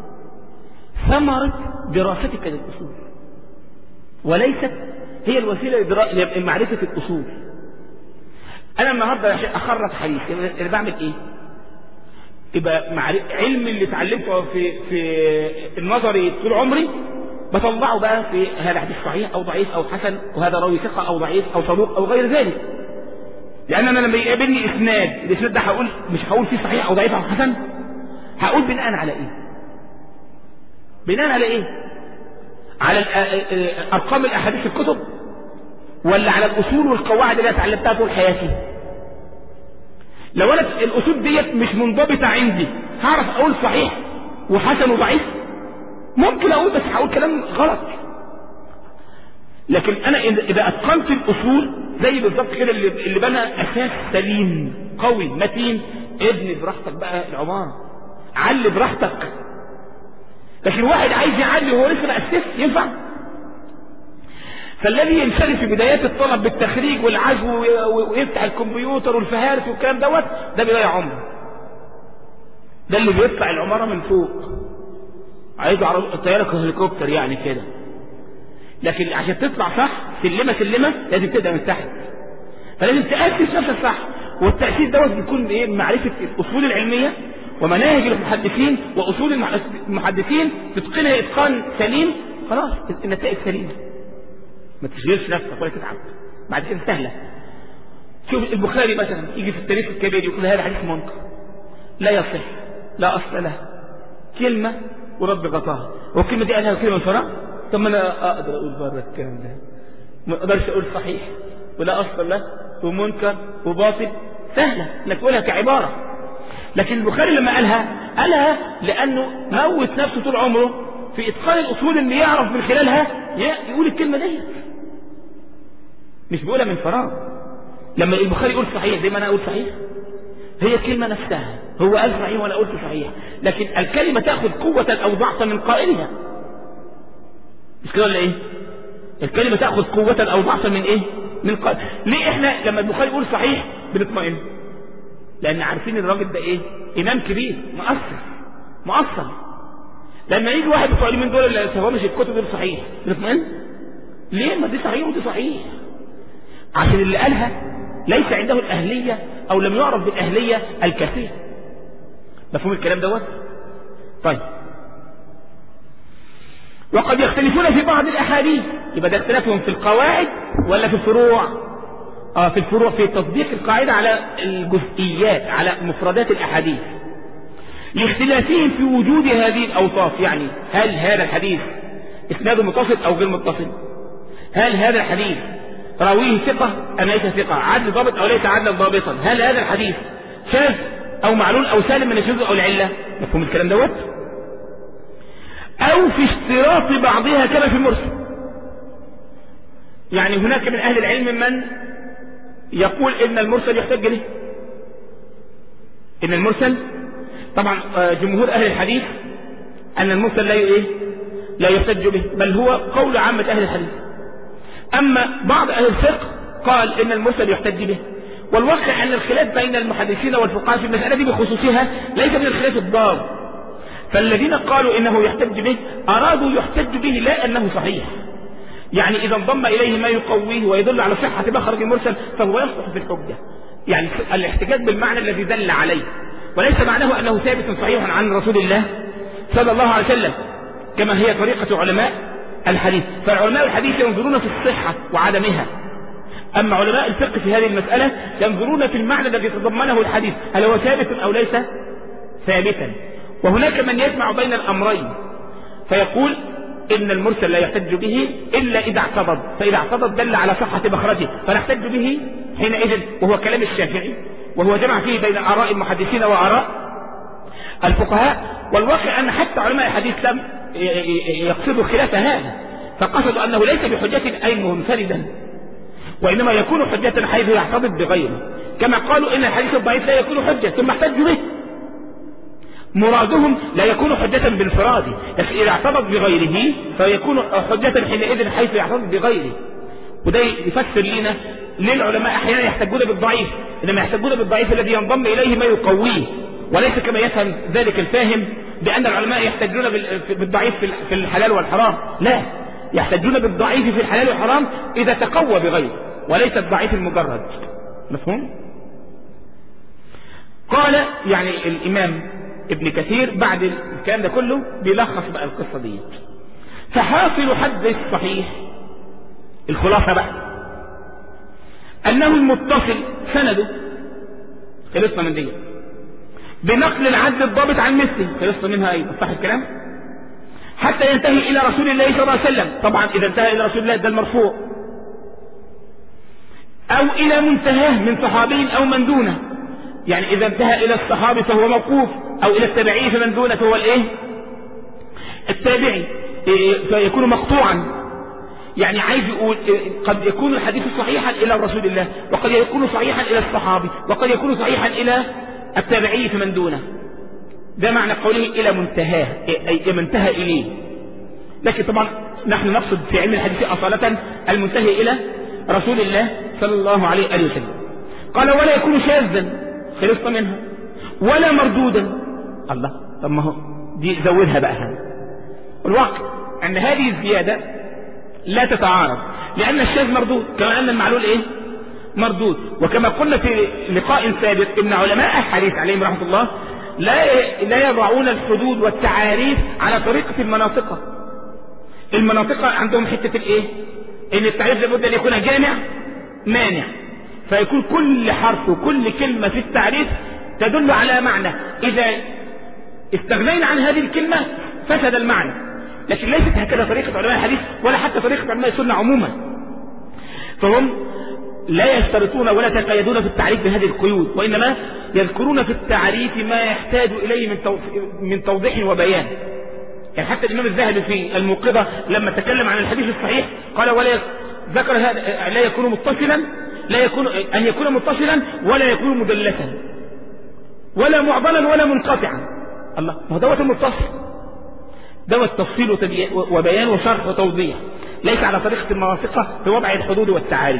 ثمره دراستك للاصول، وليست هي الوسيله لمعرفه الاصول. انا النهارده عشان اخرج حديث انا بعمل ايه؟ يبقى علم اللي اتعلمته في في النظري طول عمري بطلعه بقى في هذا حديث صحيح او ضعيف او حسن، وهذا راوي ثقه او ضعيف او صدوق او غير ذلك. لان انا لما يقابلني اسناد، الاسناد ده هقول مش هقول فيه صحيح او ضعيف او حسن، هقول بناء على ايه؟ بناء على ايه؟ على ارقام الاحاديث في الكتب ولا على الاصول والقواعد اللي اتعلمتها طول حياتي؟ لو انا الاصول ديت مش منضبطه عندي هعرف اقول صحيح وحسن وضعيف؟ ممكن اقول، بس هقول كلام غلط. لكن انا اذا اتقنت الاصول زي بالظبط كده اللي, اللي بنى اساس سليم قوي متين، ابني براحتك بقى العماره، علي براحتك. لكن واحد عايز يعلي وهو لسه ما اسسش ينفع؟ فالذي ينشغل في بدايات الطلب بالتخريج والعزو ويفتح الكمبيوتر والفهارس والكلام دوت، ده بيضيع عمره. ده اللي بيطلع العماره من فوق، عايز عربيه طياره هليكوبتر يعني كده. لكن عشان تطلع صح سلمه سلمه لازم تبدا من تحت، فلازم تاسس نفسك صح. والتاسيس دوت بيكون بايه؟ معرفه الاصول العلميه ومناهج المحدثين واصول المحدثين، تتقنها اتقان سليم، خلاص النتائج سليمه، ما تشغلش نفسك ولا تتعب، بعد كده سهله. شوف البخاري مثلا يجي في التاريخ الكبير يقول هذا حديث منكر لا يصح لا اصل له، كلمه ورب غطاها، والكلمه دي قالها كلمه من فراغ. طب ما انا اقدر اقول بره الكلام ده، ما اقدرش اقول صحيح ولا اصل له ومنكر وباطل، سهله انك تقولها كعباره. لكن البخاري لما قالها قالها لانه موت نفسه طول عمره في اتقان الاصول اللي يعرف من خلالها يقول الكلمه دي، مش بيقولها من فراغ. لما البخاري يقول صحيح زي ما انا اقول صحيح، هي الكلمه نفسها، هو قال صحيح وانا قلت صحيح، لكن الكلمه تاخذ قوه او ضعفا من قائلها، مش كده ولا ايه؟ الكلمه تاخذ قوه او ضعفا من ايه؟ من قائل. ليه احنا لما البخاري يقول صحيح بنطمئن؟ لان عارفين الراجل ده ايه؟ امام كبير مؤثر مؤثر. لما يجي واحد بتوع اليومين دول اللي سوامش الكتب دول صحيح بنطمئن؟ ليه؟ ما دي صحيح ودي صحيح، عشان اللي قالها ليس عنده الاهليه او لم يعرف بالاهليه الكافيه. مفهوم الكلام دوت؟ طيب، وقد يختلفون في بعض الاحاديث، يبقى ده اختلافهم في القواعد ولا في الفروع؟ اه في الفروع، في تطبيق القاعده على الجزئيات، على مفردات الاحاديث، لاختلافهم في وجود هذه الاوصاف. يعني هل هذا الحديث اسناده متصل او غير متصل؟ هل هذا الحديث راويه ثقه ام ليس ثقه؟ عدل ضابط او ليس عدلا ضابطا؟ هل هذا الحديث شاذ او معلول او سالم من الشذوذ او العله؟ مفهوم الكلام دوت؟ او في اشتراط بعضها كما في المرسل. يعني هناك من اهل العلم من يقول ان المرسل يحتج به، ان المرسل، طبعا جمهور اهل الحديث ان المرسل لا ايه لا يحتج به، بل هو قول عامة اهل الحديث. اما بعض اهل الفقه قال ان المرسل يحتج به. والواقع ان الخلاف بين المحدثين والفقهاء في المسألة دي بخصوصها ليس من الخلاف الضار، فالذين قالوا انه يحتج به ارادوا يحتج به لا انه صحيح، يعني اذا انضم اليه ما يقويه ويدل على صحة مخرج المرسل فهو يصلح في الحجة، يعني الاحتجاج بالمعنى الذي دل عليه، وليس معناه انه ثابت صحيح عن رسول الله صلى الله عليه وسلم كما هي طريقة علماء الحديث. فعلماء الحديث ينظرون في الصحة وعدمها، اما علماء الفقه في هذه المسألة ينظرون في المعنى الذي تضمنه الحديث، هل هو ثابت او ليس ثابتا. وهناك من يجمع بين الامرين فيقول ان المرسل لا يحتج به الا اذا اعتضد، فاذا اعتضد دل على صحة مخرجه فنحتج به حينئذ، وهو كلام الشافعي، وهو جمع فيه بين آراء المحدثين وآراء الفقهاء. والواقع أن حتى علماء الحديث لم يقصدوا خلاف هذا، فقصدوا أنه ليس بحجة أي منفردا، وإنما يكون حجة حيث يعتضد بغيره، كما قالوا إن الحديث الضعيف لا يكون حجة ثم احتجوا به. مرادهم لا يكون حجة بانفراده، لكن إذا اعتضد بغيره فيكون حجة حينئذ حيث يعتضد بغيره. وده يفسر لنا ليه العلماء أحيانا يحتجون بالضعيف، إنما يحتجون بالضعيف الذي ينضم إليه ما يقويه، وليس كما يفهم ذلك الفاهم بأن العلماء يحتجون بالضعيف في الحلال والحرام، لا، يحتجون بالضعيف في الحلال والحرام إذا تقوى بغيره، وليس الضعيف المجرد. مفهوم؟ قال يعني الإمام ابن كثير بعد الكلام ده كله بيلخص بقى القصة دي. فحاصل حد الصحيح، الخلاصة بقى، أنه المتصل سنده، خلصنا من دي، بنقل العدل الضابط عن مثله فيصل منها أيضا. صح الكلام؟ حتى ينتهي إلى رسول الله صلى الله عليه وسلم. طبعا إذا انتهى إلى رسول الله ده المرفوع، أو إلى منتهاه من صحابي أو من دونه. يعني إذا انتهى إلى الصحابي فهو موقوف، أو إلى التابعي فمن دونه فهو الإيه؟ التابعي، فيكون مقطوعا. يعني عايز يقول قد يكون الحديث صحيحا إلى رسول الله، وقد يكون صحيحا إلى الصحابي، وقد يكون صحيحا إلى التابعي فمن دونه. ده معنى قوله إلى منتهاه، أي منتهى إليه. لكن طبعا نحن نقصد في علم الحديث أصالة المنتهي إلى رسول الله صلى الله عليه وسلم. قال ولا يكون شاذا، خلصت منها، ولا مردودا. الله، طب ما هو دي زودها بقى. الواقع أن هذه الزيادة لا تتعارض، لأن الشاذ مردود كما أن المعلول إيه؟ مردود. وكما قلنا في لقاء سابق إن علماء الحديث عليهم رحمة الله لا لا يضعون الحدود والتعاريف على طريقة المناطق. المناطق عندهم حتة الإيه؟ إن التعريف لابد أن يكون جامع مانع، فيكون كل حرف وكل كلمة في التعريف تدل على معنى. إذا استغنينا عن هذه الكلمة فسد المعنى. لكن ليست هكذا طريقة علماء الحديث ولا حتى طريقة علماء السنة عموما. فهم لا يشترطون ولا يتقيدون في التعريف بهذه القيود، وإنما يذكرون في التعريف ما يحتاج إليه من من توضيح وبيان. يعني حتى الإمام الذهبي في الموقظة لما تكلم عن الحديث الصحيح قال ولا ذكر هذا لا يكون متصلا، لا يكون أن يكون متصلا ولا يكون مدلسا ولا معضلا ولا منقطعا. الله، ما هو دوت المتصل، دوت تفصيل وبيان وشرح وتوضيح، ليس على طريقة المناطق في وضع الحدود والتعاريف.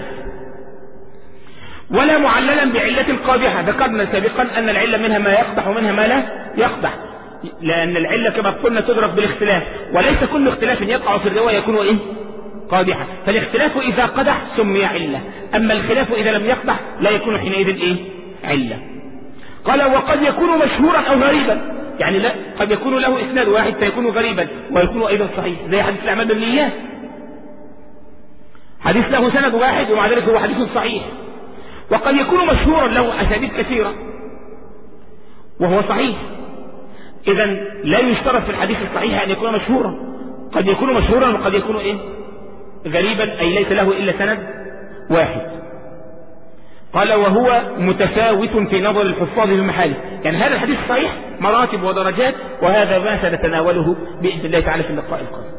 ولا معللا بعلة قادحة، ذكرنا سابقا أن العلة منها ما يقدح ومنها ما لا يقدح، لأن العلة كما قلنا تدرك بالاختلاف، وليس كل اختلاف يقع في الرواية يكون إيه؟ قادحة. فالاختلاف إذا قدح سمي علة، أما الخلاف إذا لم يقدح لا يكون حينئذ إيه؟ علة. قال وقد يكون مشهورا أو غريبا، يعني لا قد يكون له إسناد واحد فيكون غريبا ويكون أيضا صحيح، زي حديث الأعمال بالنيات، حديث له سند واحد ومع ذلك هو حديث صحيح. وقد يكون مشهورا له أسانيد كثيرة وهو صحيح. إذا لا يشترط في الحديث الصحيح أن يكون مشهورا، قد يكون مشهورا وقد يكون إيه؟ غريبا، أي ليس له إلا سند واحد. قال وهو متفاوت في نظر الحفاظ بمحاله، يعني هذا الحديث الصحيح مراتب ودرجات، وهذا ما سنتناوله بإذن الله تعالى في اللقاء القادم.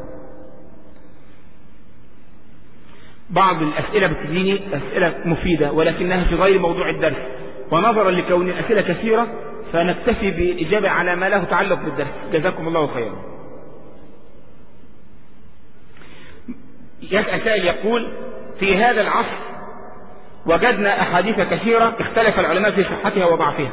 بعض الأسئلة بتجيني أسئلة مفيدة ولكنها في غير موضوع الدرس، ونظرا لكون الأسئلة كثيرة فنكتفي بإجابة على ما له تعلق بالدرس. جزاكم الله خيرا. يسأل سائل يقول في هذا العصر وجدنا أحاديث كثيرة اختلف العلماء في صحتها وضعفها،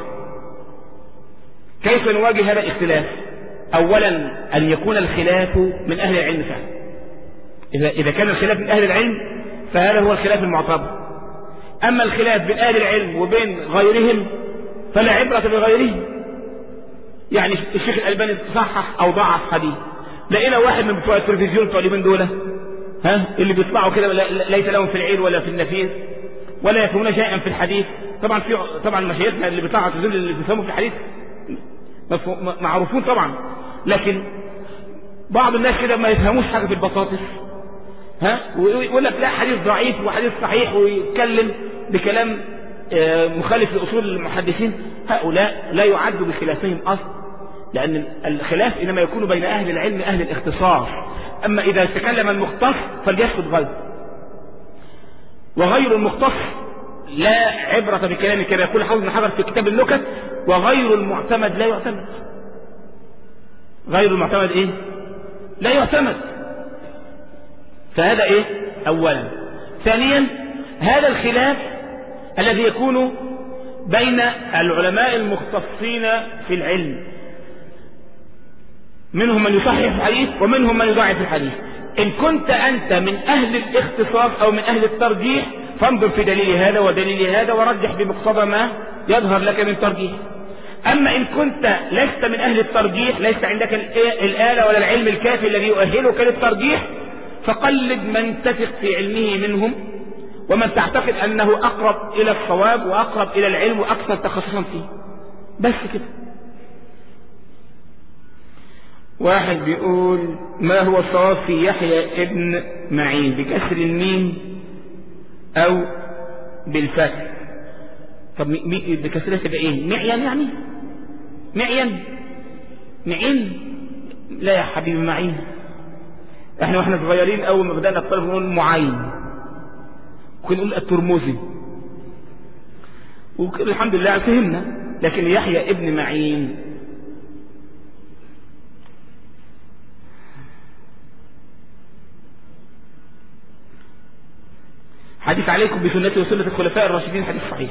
كيف نواجه هذا الاختلاف؟ أولا أن يكون الخلاف من أهل العلم فعلا. إذا, إذا كان الخلاف من أهل العلم فهذا هو الخلاف المعتبر. أما الخلاف بين أهل العلم وبين غيرهم فلا عبرة بغيرهم. يعني الشيخ الألباني صحح أو ضعف حديث، لقينا واحد من بتوع التلفزيون بتوع اليومين دول ها اللي بيطلعوا كده ليس لهم في العير ولا في النفيس ولا يفهمون شيئا في الحديث. طبعا في طبعا مشايخنا اللي بيطلعوا التلفزيون اللي بيفهموا في الحديث معروفون طبعا، لكن بعض الناس كده ما يفهموش حاجة في البطاطس ها ويقول لك لا حديث ضعيف وحديث صحيح ويتكلم بكلام مخالف لأصول المحدثين. هؤلاء لا يعد بخلافهم أصل، لأن الخلاف إنما يكون بين أهل العلم أهل الاختصاص. أما إذا تكلم المختص فليسكت غيره، وغير المختص لا عبرة بكلامه كما يقول حافظ بن حجر في كتاب النكت، وغير المعتمد لا يعتمد. غير المعتمد إيه؟ لا يعتمد. فهذا إيه؟ أولا. ثانيا هذا الخلاف الذي يكون بين العلماء المختصين في العلم، منهم من يصحح الحديث ومنهم من يضاعف الحديث. إن كنت أنت من أهل الاختصاص أو من أهل الترجيح فانظر في دليل هذا ودليل هذا ورجح بمقتضى ما يظهر لك من ترجيح. أما إن كنت لست من أهل الترجيح، ليس عندك الآلة ولا العلم الكافي الذي يؤهلك للترجيح، فقلد من تثق في علمه منهم ومن تعتقد أنه أقرب إلى الصواب وأقرب إلى العلم وأكثر تخصصا فيه، بس كده. واحد بيقول ما هو الصواب في يحيى ابن معين، بكسر الميم او بالفتح؟ طب بكسرها تبقى ايه؟ معين يعني؟ معين معين؟ لا يا حبيبي معين. احنا واحنا صغيرين اول ما بدأنا الطلب نقول معين، وكنا نقول الترمذي، والحمد لله فهمنا. لكن يحيى ابن معين حديث عليكم بسنتي وسنة الخلفاء الراشدين، حديث صحيح.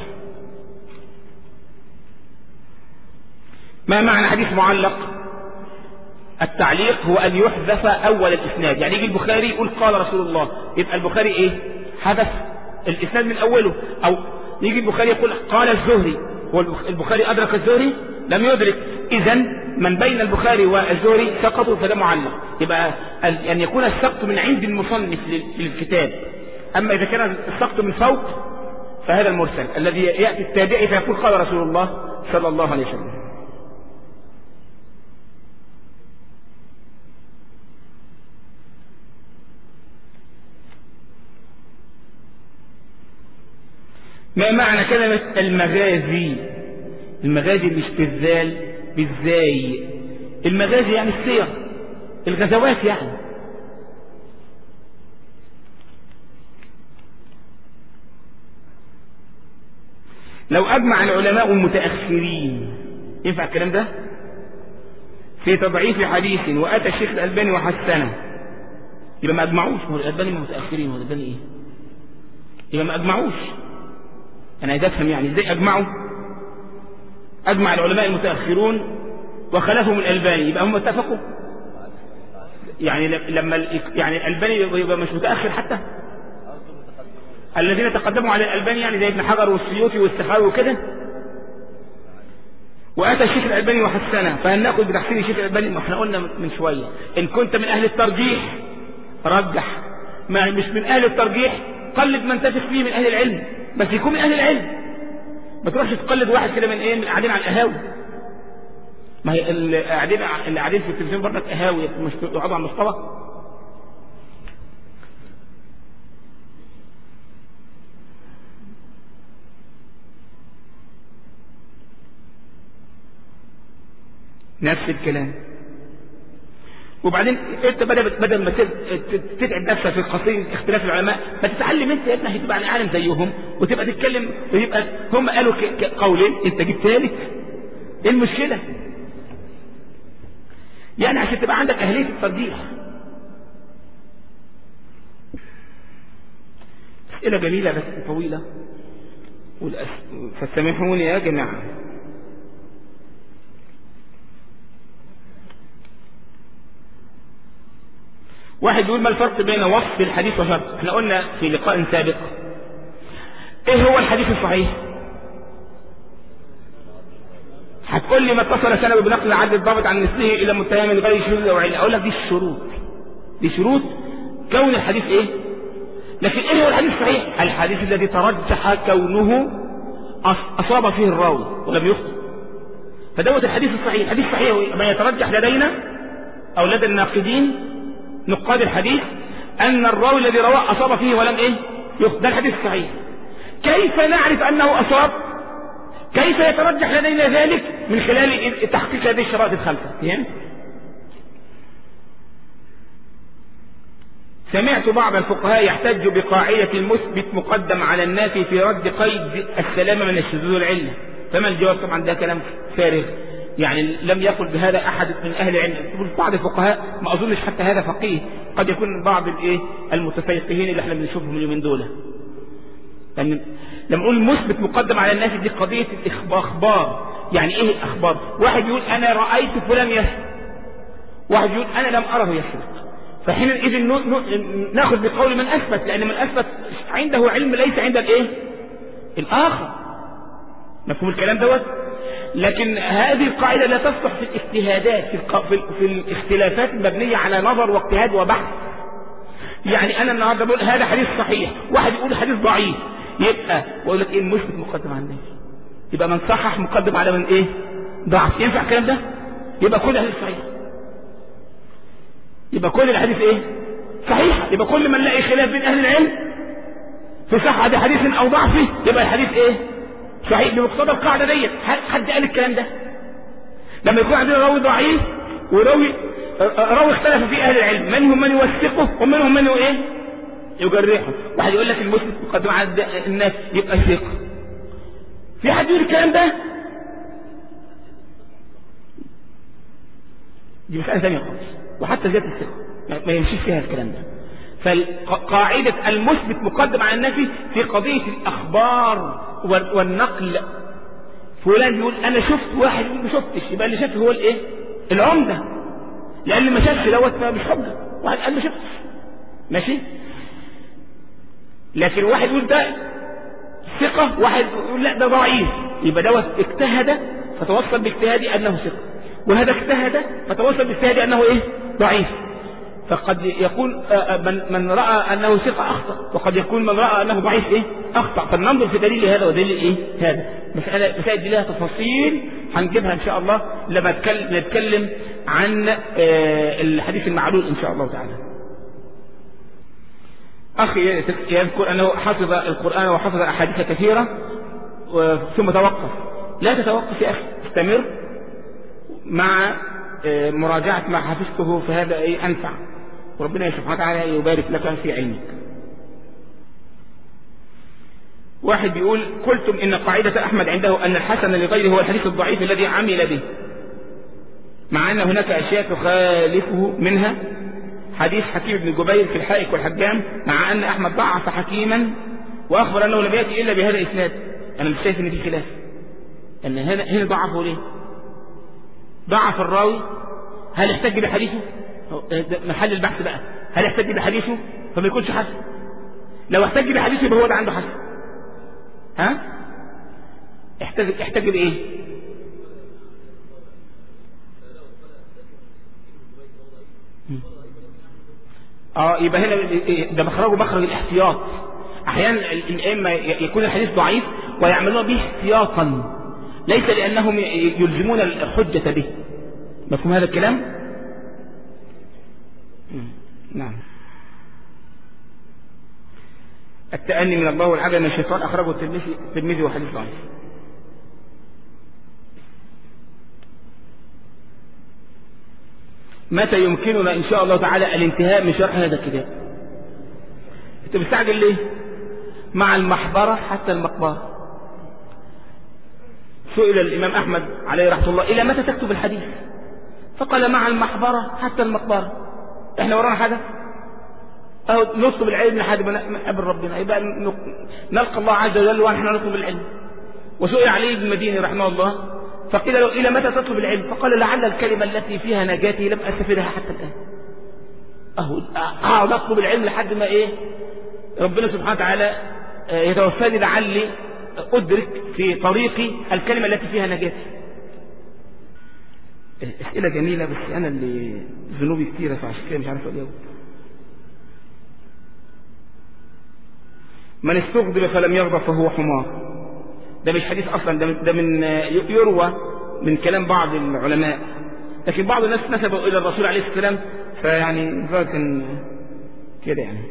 ما معنى حديث معلق؟ التعليق هو أن يحذف أول الإسناد، يعني يجي البخاري يقول قال رسول الله، يبقى البخاري إيه؟ حذف الإسناد من أوله. أو يجي البخاري يقول قال الزهري، هو البخاري أدرك الزهري؟ لم يدرك. إذن من بين البخاري والزهري سقطوا، فده معلق. يبقى أن يكون السقط من عند المصنف للكتاب. أما إذا كان السقط من فوق فهذا المرسل الذي يأتي التابعي فيقول قال رسول الله صلى الله عليه وسلم. ما معنى كلمة المغازي؟ المغازي مش بالذال، بالزاي. المغازي يعني السير، الغزوات يعني. لو أجمع العلماء المتأخرين، ينفع الكلام ده؟ في تضعيف حديث وأتى الشيخ الألباني وحسنه، يبقى ما أجمعوش. هو الألباني متأخرين، هو الألباني إيه؟ يبقى ما أجمعوش. أنا عايز أفهم يعني إزاي أجمعوا؟ أجمع العلماء المتأخرون وخلفهم الألباني، يبقى هم اتفقوا؟ يعني لما يعني الألباني يبقى مش متأخر حتى؟ الذين تقدموا على الألباني يعني زي ابن حجر والسيوطي والسخاوي وكده. وأتى الشيخ الألباني وحسنه، فهل نأخذ بتحسين الشيخ الألباني؟ ما احنا قلنا من شوية إن كنت من أهل الترجيح رجح، ما مش من أهل الترجيح قلد من تثق فيه من أهل العلم، بس يكون من أهل العلم. ما تروحش تقلد واحد كده من إيه، من قاعدين على القهاوي. ما هي اللي قاعدين اللي قاعدين في التلفزيون برضك قهاوي، مش يقعدوا على المصطبة. نفس الكلام. وبعدين انت بدل بدل ما تتعب نفسك في قصيدة اختلاف العلماء، ما تتعلم انت يا ابني، هتبقى عالم زيهم وتبقى تتكلم، ويبقى هم قالوا قولين انت جبت ثالث. ايه المشكلة؟ يعني عشان تبقى عندك اهلية الترجيح. اسئلة جميلة بس طويلة، فسامحوني يا جماعة. واحد يقول ما الفرق بين وصف الحديث وشرط؟ احنا قلنا في لقاء سابق ايه هو الحديث الصحيح. هتقول لي ما اتصل سند بنقل عدد الضابط عن مثله الى متهم من غير شذوذ او عله. اقول لك دي الشروط، دي شروط كون الحديث ايه. لكن ايه هو الحديث الصحيح؟ الحديث الذي ترجح كونه اصاب فيه الراوي ولم يخطئ، فدوت الحديث الصحيح. الحديث الصحيح ما يترجح لدينا او لدى الناقدين نقاد الحديث أن الراوي الذي رواه أصاب فيه ولم إيه يخطئ، ده الحديث الصحيح. كيف نعرف أنه أصاب؟ كيف يترجح لدينا ذلك؟ من خلال تحقيق هذه الشرائط الخمسة. فهمت؟ سمعت بعض الفقهاء يحتج بقاعدة المثبت مقدم على النافي في رد قيد السلامة من الشذوذ العلة. فما الجواب؟ طبعا ده كلام فارغ، يعني لم يقل بهذا أحد من أهل العلم. تقول بعض الفقهاء، ما أظنش حتى هذا فقيه، قد يكون بعض الإيه المتفيقهين اللي احنا بنشوفهم اليومين دول. يعني لما نقول مثبت مقدم على الناس، دي قضية الإخبار. يعني إيه الأخبار؟ واحد يقول أنا رأيت فلان يسرق، واحد يقول أنا لم أره يسرق، فحينئذ نأخذ بقول من أثبت، لأن من أثبت عنده علم ليس عند الإيه الآخر. مفهوم الكلام دوت؟ لكن هذه القاعدة لا تصلح في الاجتهادات، في, الق... في, في الاختلافات المبنية على نظر واجتهاد وبحث. يعني أنا النهاردة بقول هذا حديث صحيح، واحد يقول حديث ضعيف، يبقى بقول لك إيه المثبت مقدم على الناس، يبقى من صحح مقدم على من إيه ضعف. ينفع الكلام ده؟ يبقى كل حديث صحيح. يبقى كل الحديث ايه؟ صحيح. يبقى كل ما نلاقي خلاف بين اهل العلم في صحة حديث او ضعفه يبقى الحديث ايه؟ صحيح. بمقتضى القاعدة ديت. حد قال الكلام ده؟ لما يكون عندنا راوي ضعيف وراوي راوي اختلف فيه اهل العلم، منهم من يوثقه ومنهم من ايه؟ يجرحه. واحد يقول لك المسلم مقدم على الناس يبقى ثقة. في حد يقول الكلام ده؟ دي مسألة ثانية خالص. وحتى زيادة الثقة ما يمشيش فيها الكلام ده. فقاعدة المثبت مقدم على النفي في قضية الأخبار والنقل. فلان يقول أنا شفت، واحد يقول ما شفتش، يبقى اللي شافه هو الإيه؟ العمدة، لأن ما شافش دوت مش حجة. واحد قال ما شفتش ماشي، لكن واحد يقول ده ثقة، واحد يقول لا ده ضعيف، يبقى دوت اجتهد فتوصل باجتهادي أنه ثقة، وهذا اجتهد فتوصل باجتهادي أنه إيه؟ ضعيف. فقد يكون من, من رأى أنه ثقة أخطأ، وقد يكون من رأى أنه ضعيف إيه؟ أخطأ. فننظر في دليل هذا ودليل إيه؟ هذا. مسألة مسائل دي لها تفاصيل هنجيبها إن شاء الله لما نتكلم عن الحديث المعلول إن شاء الله تعالى. أخي يذكر أنه حفظ القرآن وحفظ أحاديث كثيرة ثم توقف. لا تتوقف يا أخي، استمر مع مراجعة ما حفظته، فهذا أي أنفع، وربنا سبحانه وتعالى يبارك لك في علمك. واحد بيقول قلتم إن قاعدة أحمد عنده أن الحسن لغيره هو الحديث الضعيف الذي عمل به، مع أن هناك أشياء تخالفه، منها حديث حكيم بن جبير في الحائك والحجام، مع أن أحمد ضعف حكيما وأخبر أنه لم يأتي إلا بهذا الإسناد. أنا مش شايف إن في خلاف، أن هنا هنا ضعفه ليه؟ ضعف الراوي، هل يحتج بحديثه؟ محل البحث بقى، هل يحتج بحديثه؟ فما يكونش حسن. لو احتج بحديثه يبقى هو ده عنده حسن. ها؟ احتج احتج بايه؟ اه يبقى هنا ده مخرجه مخرج الاحتياط. احيانا الائمه يكون الحديث ضعيف ويعملون به احتياطا، ليس لانهم يلزمون الحجه به. مفهوم هذا الكلام؟ نعم. التأني من الله والعجل من الشيطان أخرجه الترمذي وحديث ضعيف. متى يمكننا إن شاء الله تعالى الانتهاء من شرح هذا الكتاب؟ أنت مستعجل ليه؟ مع المحبرة حتى المقبرة. سئل الإمام أحمد عليه رحمة الله إلى متى تكتب الحديث؟ فقال مع المحبرة حتى المقبرة. احنا ورانا حاجة؟ اهو نطلب العلم لحد ما نقابل ربنا، يبقى نلقى الله عز وجل ونحن نطلب العلم. وسئل علي بن المديني رحمه الله فقيل له إلى متى تطلب العلم؟ فقال لعل الكلمة التي فيها نجاتي لم أستفدها حتى الآن. اهو اقعد اطلب العلم لحد ما ايه ربنا سبحانه وتعالى يتوفاني لعلي أدرك في طريقي الكلمة التي فيها نجاتي. اسئله جميله بس انا اللي ذنوبي كتيره فعشان كده مش عارف اجاوب. من استغضب فلم يغضب فهو حمار. ده مش حديث اصلا، ده من, ده من يروى من كلام بعض العلماء، لكن بعض الناس نسبوا الى الرسول عليه السلام، فيعني كان كده يعني.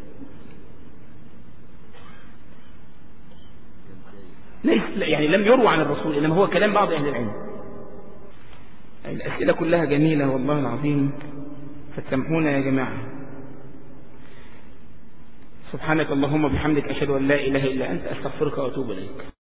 ليس يعني لم يروى عن الرسول، انما هو كلام بعض اهل العلم. الأسئلة كلها جميلة والله العظيم، فسامحونا يا جماعة. سبحانك اللهم وبحمدك أشهد أن لا إله إلا أنت أستغفرك وأتوب إليك.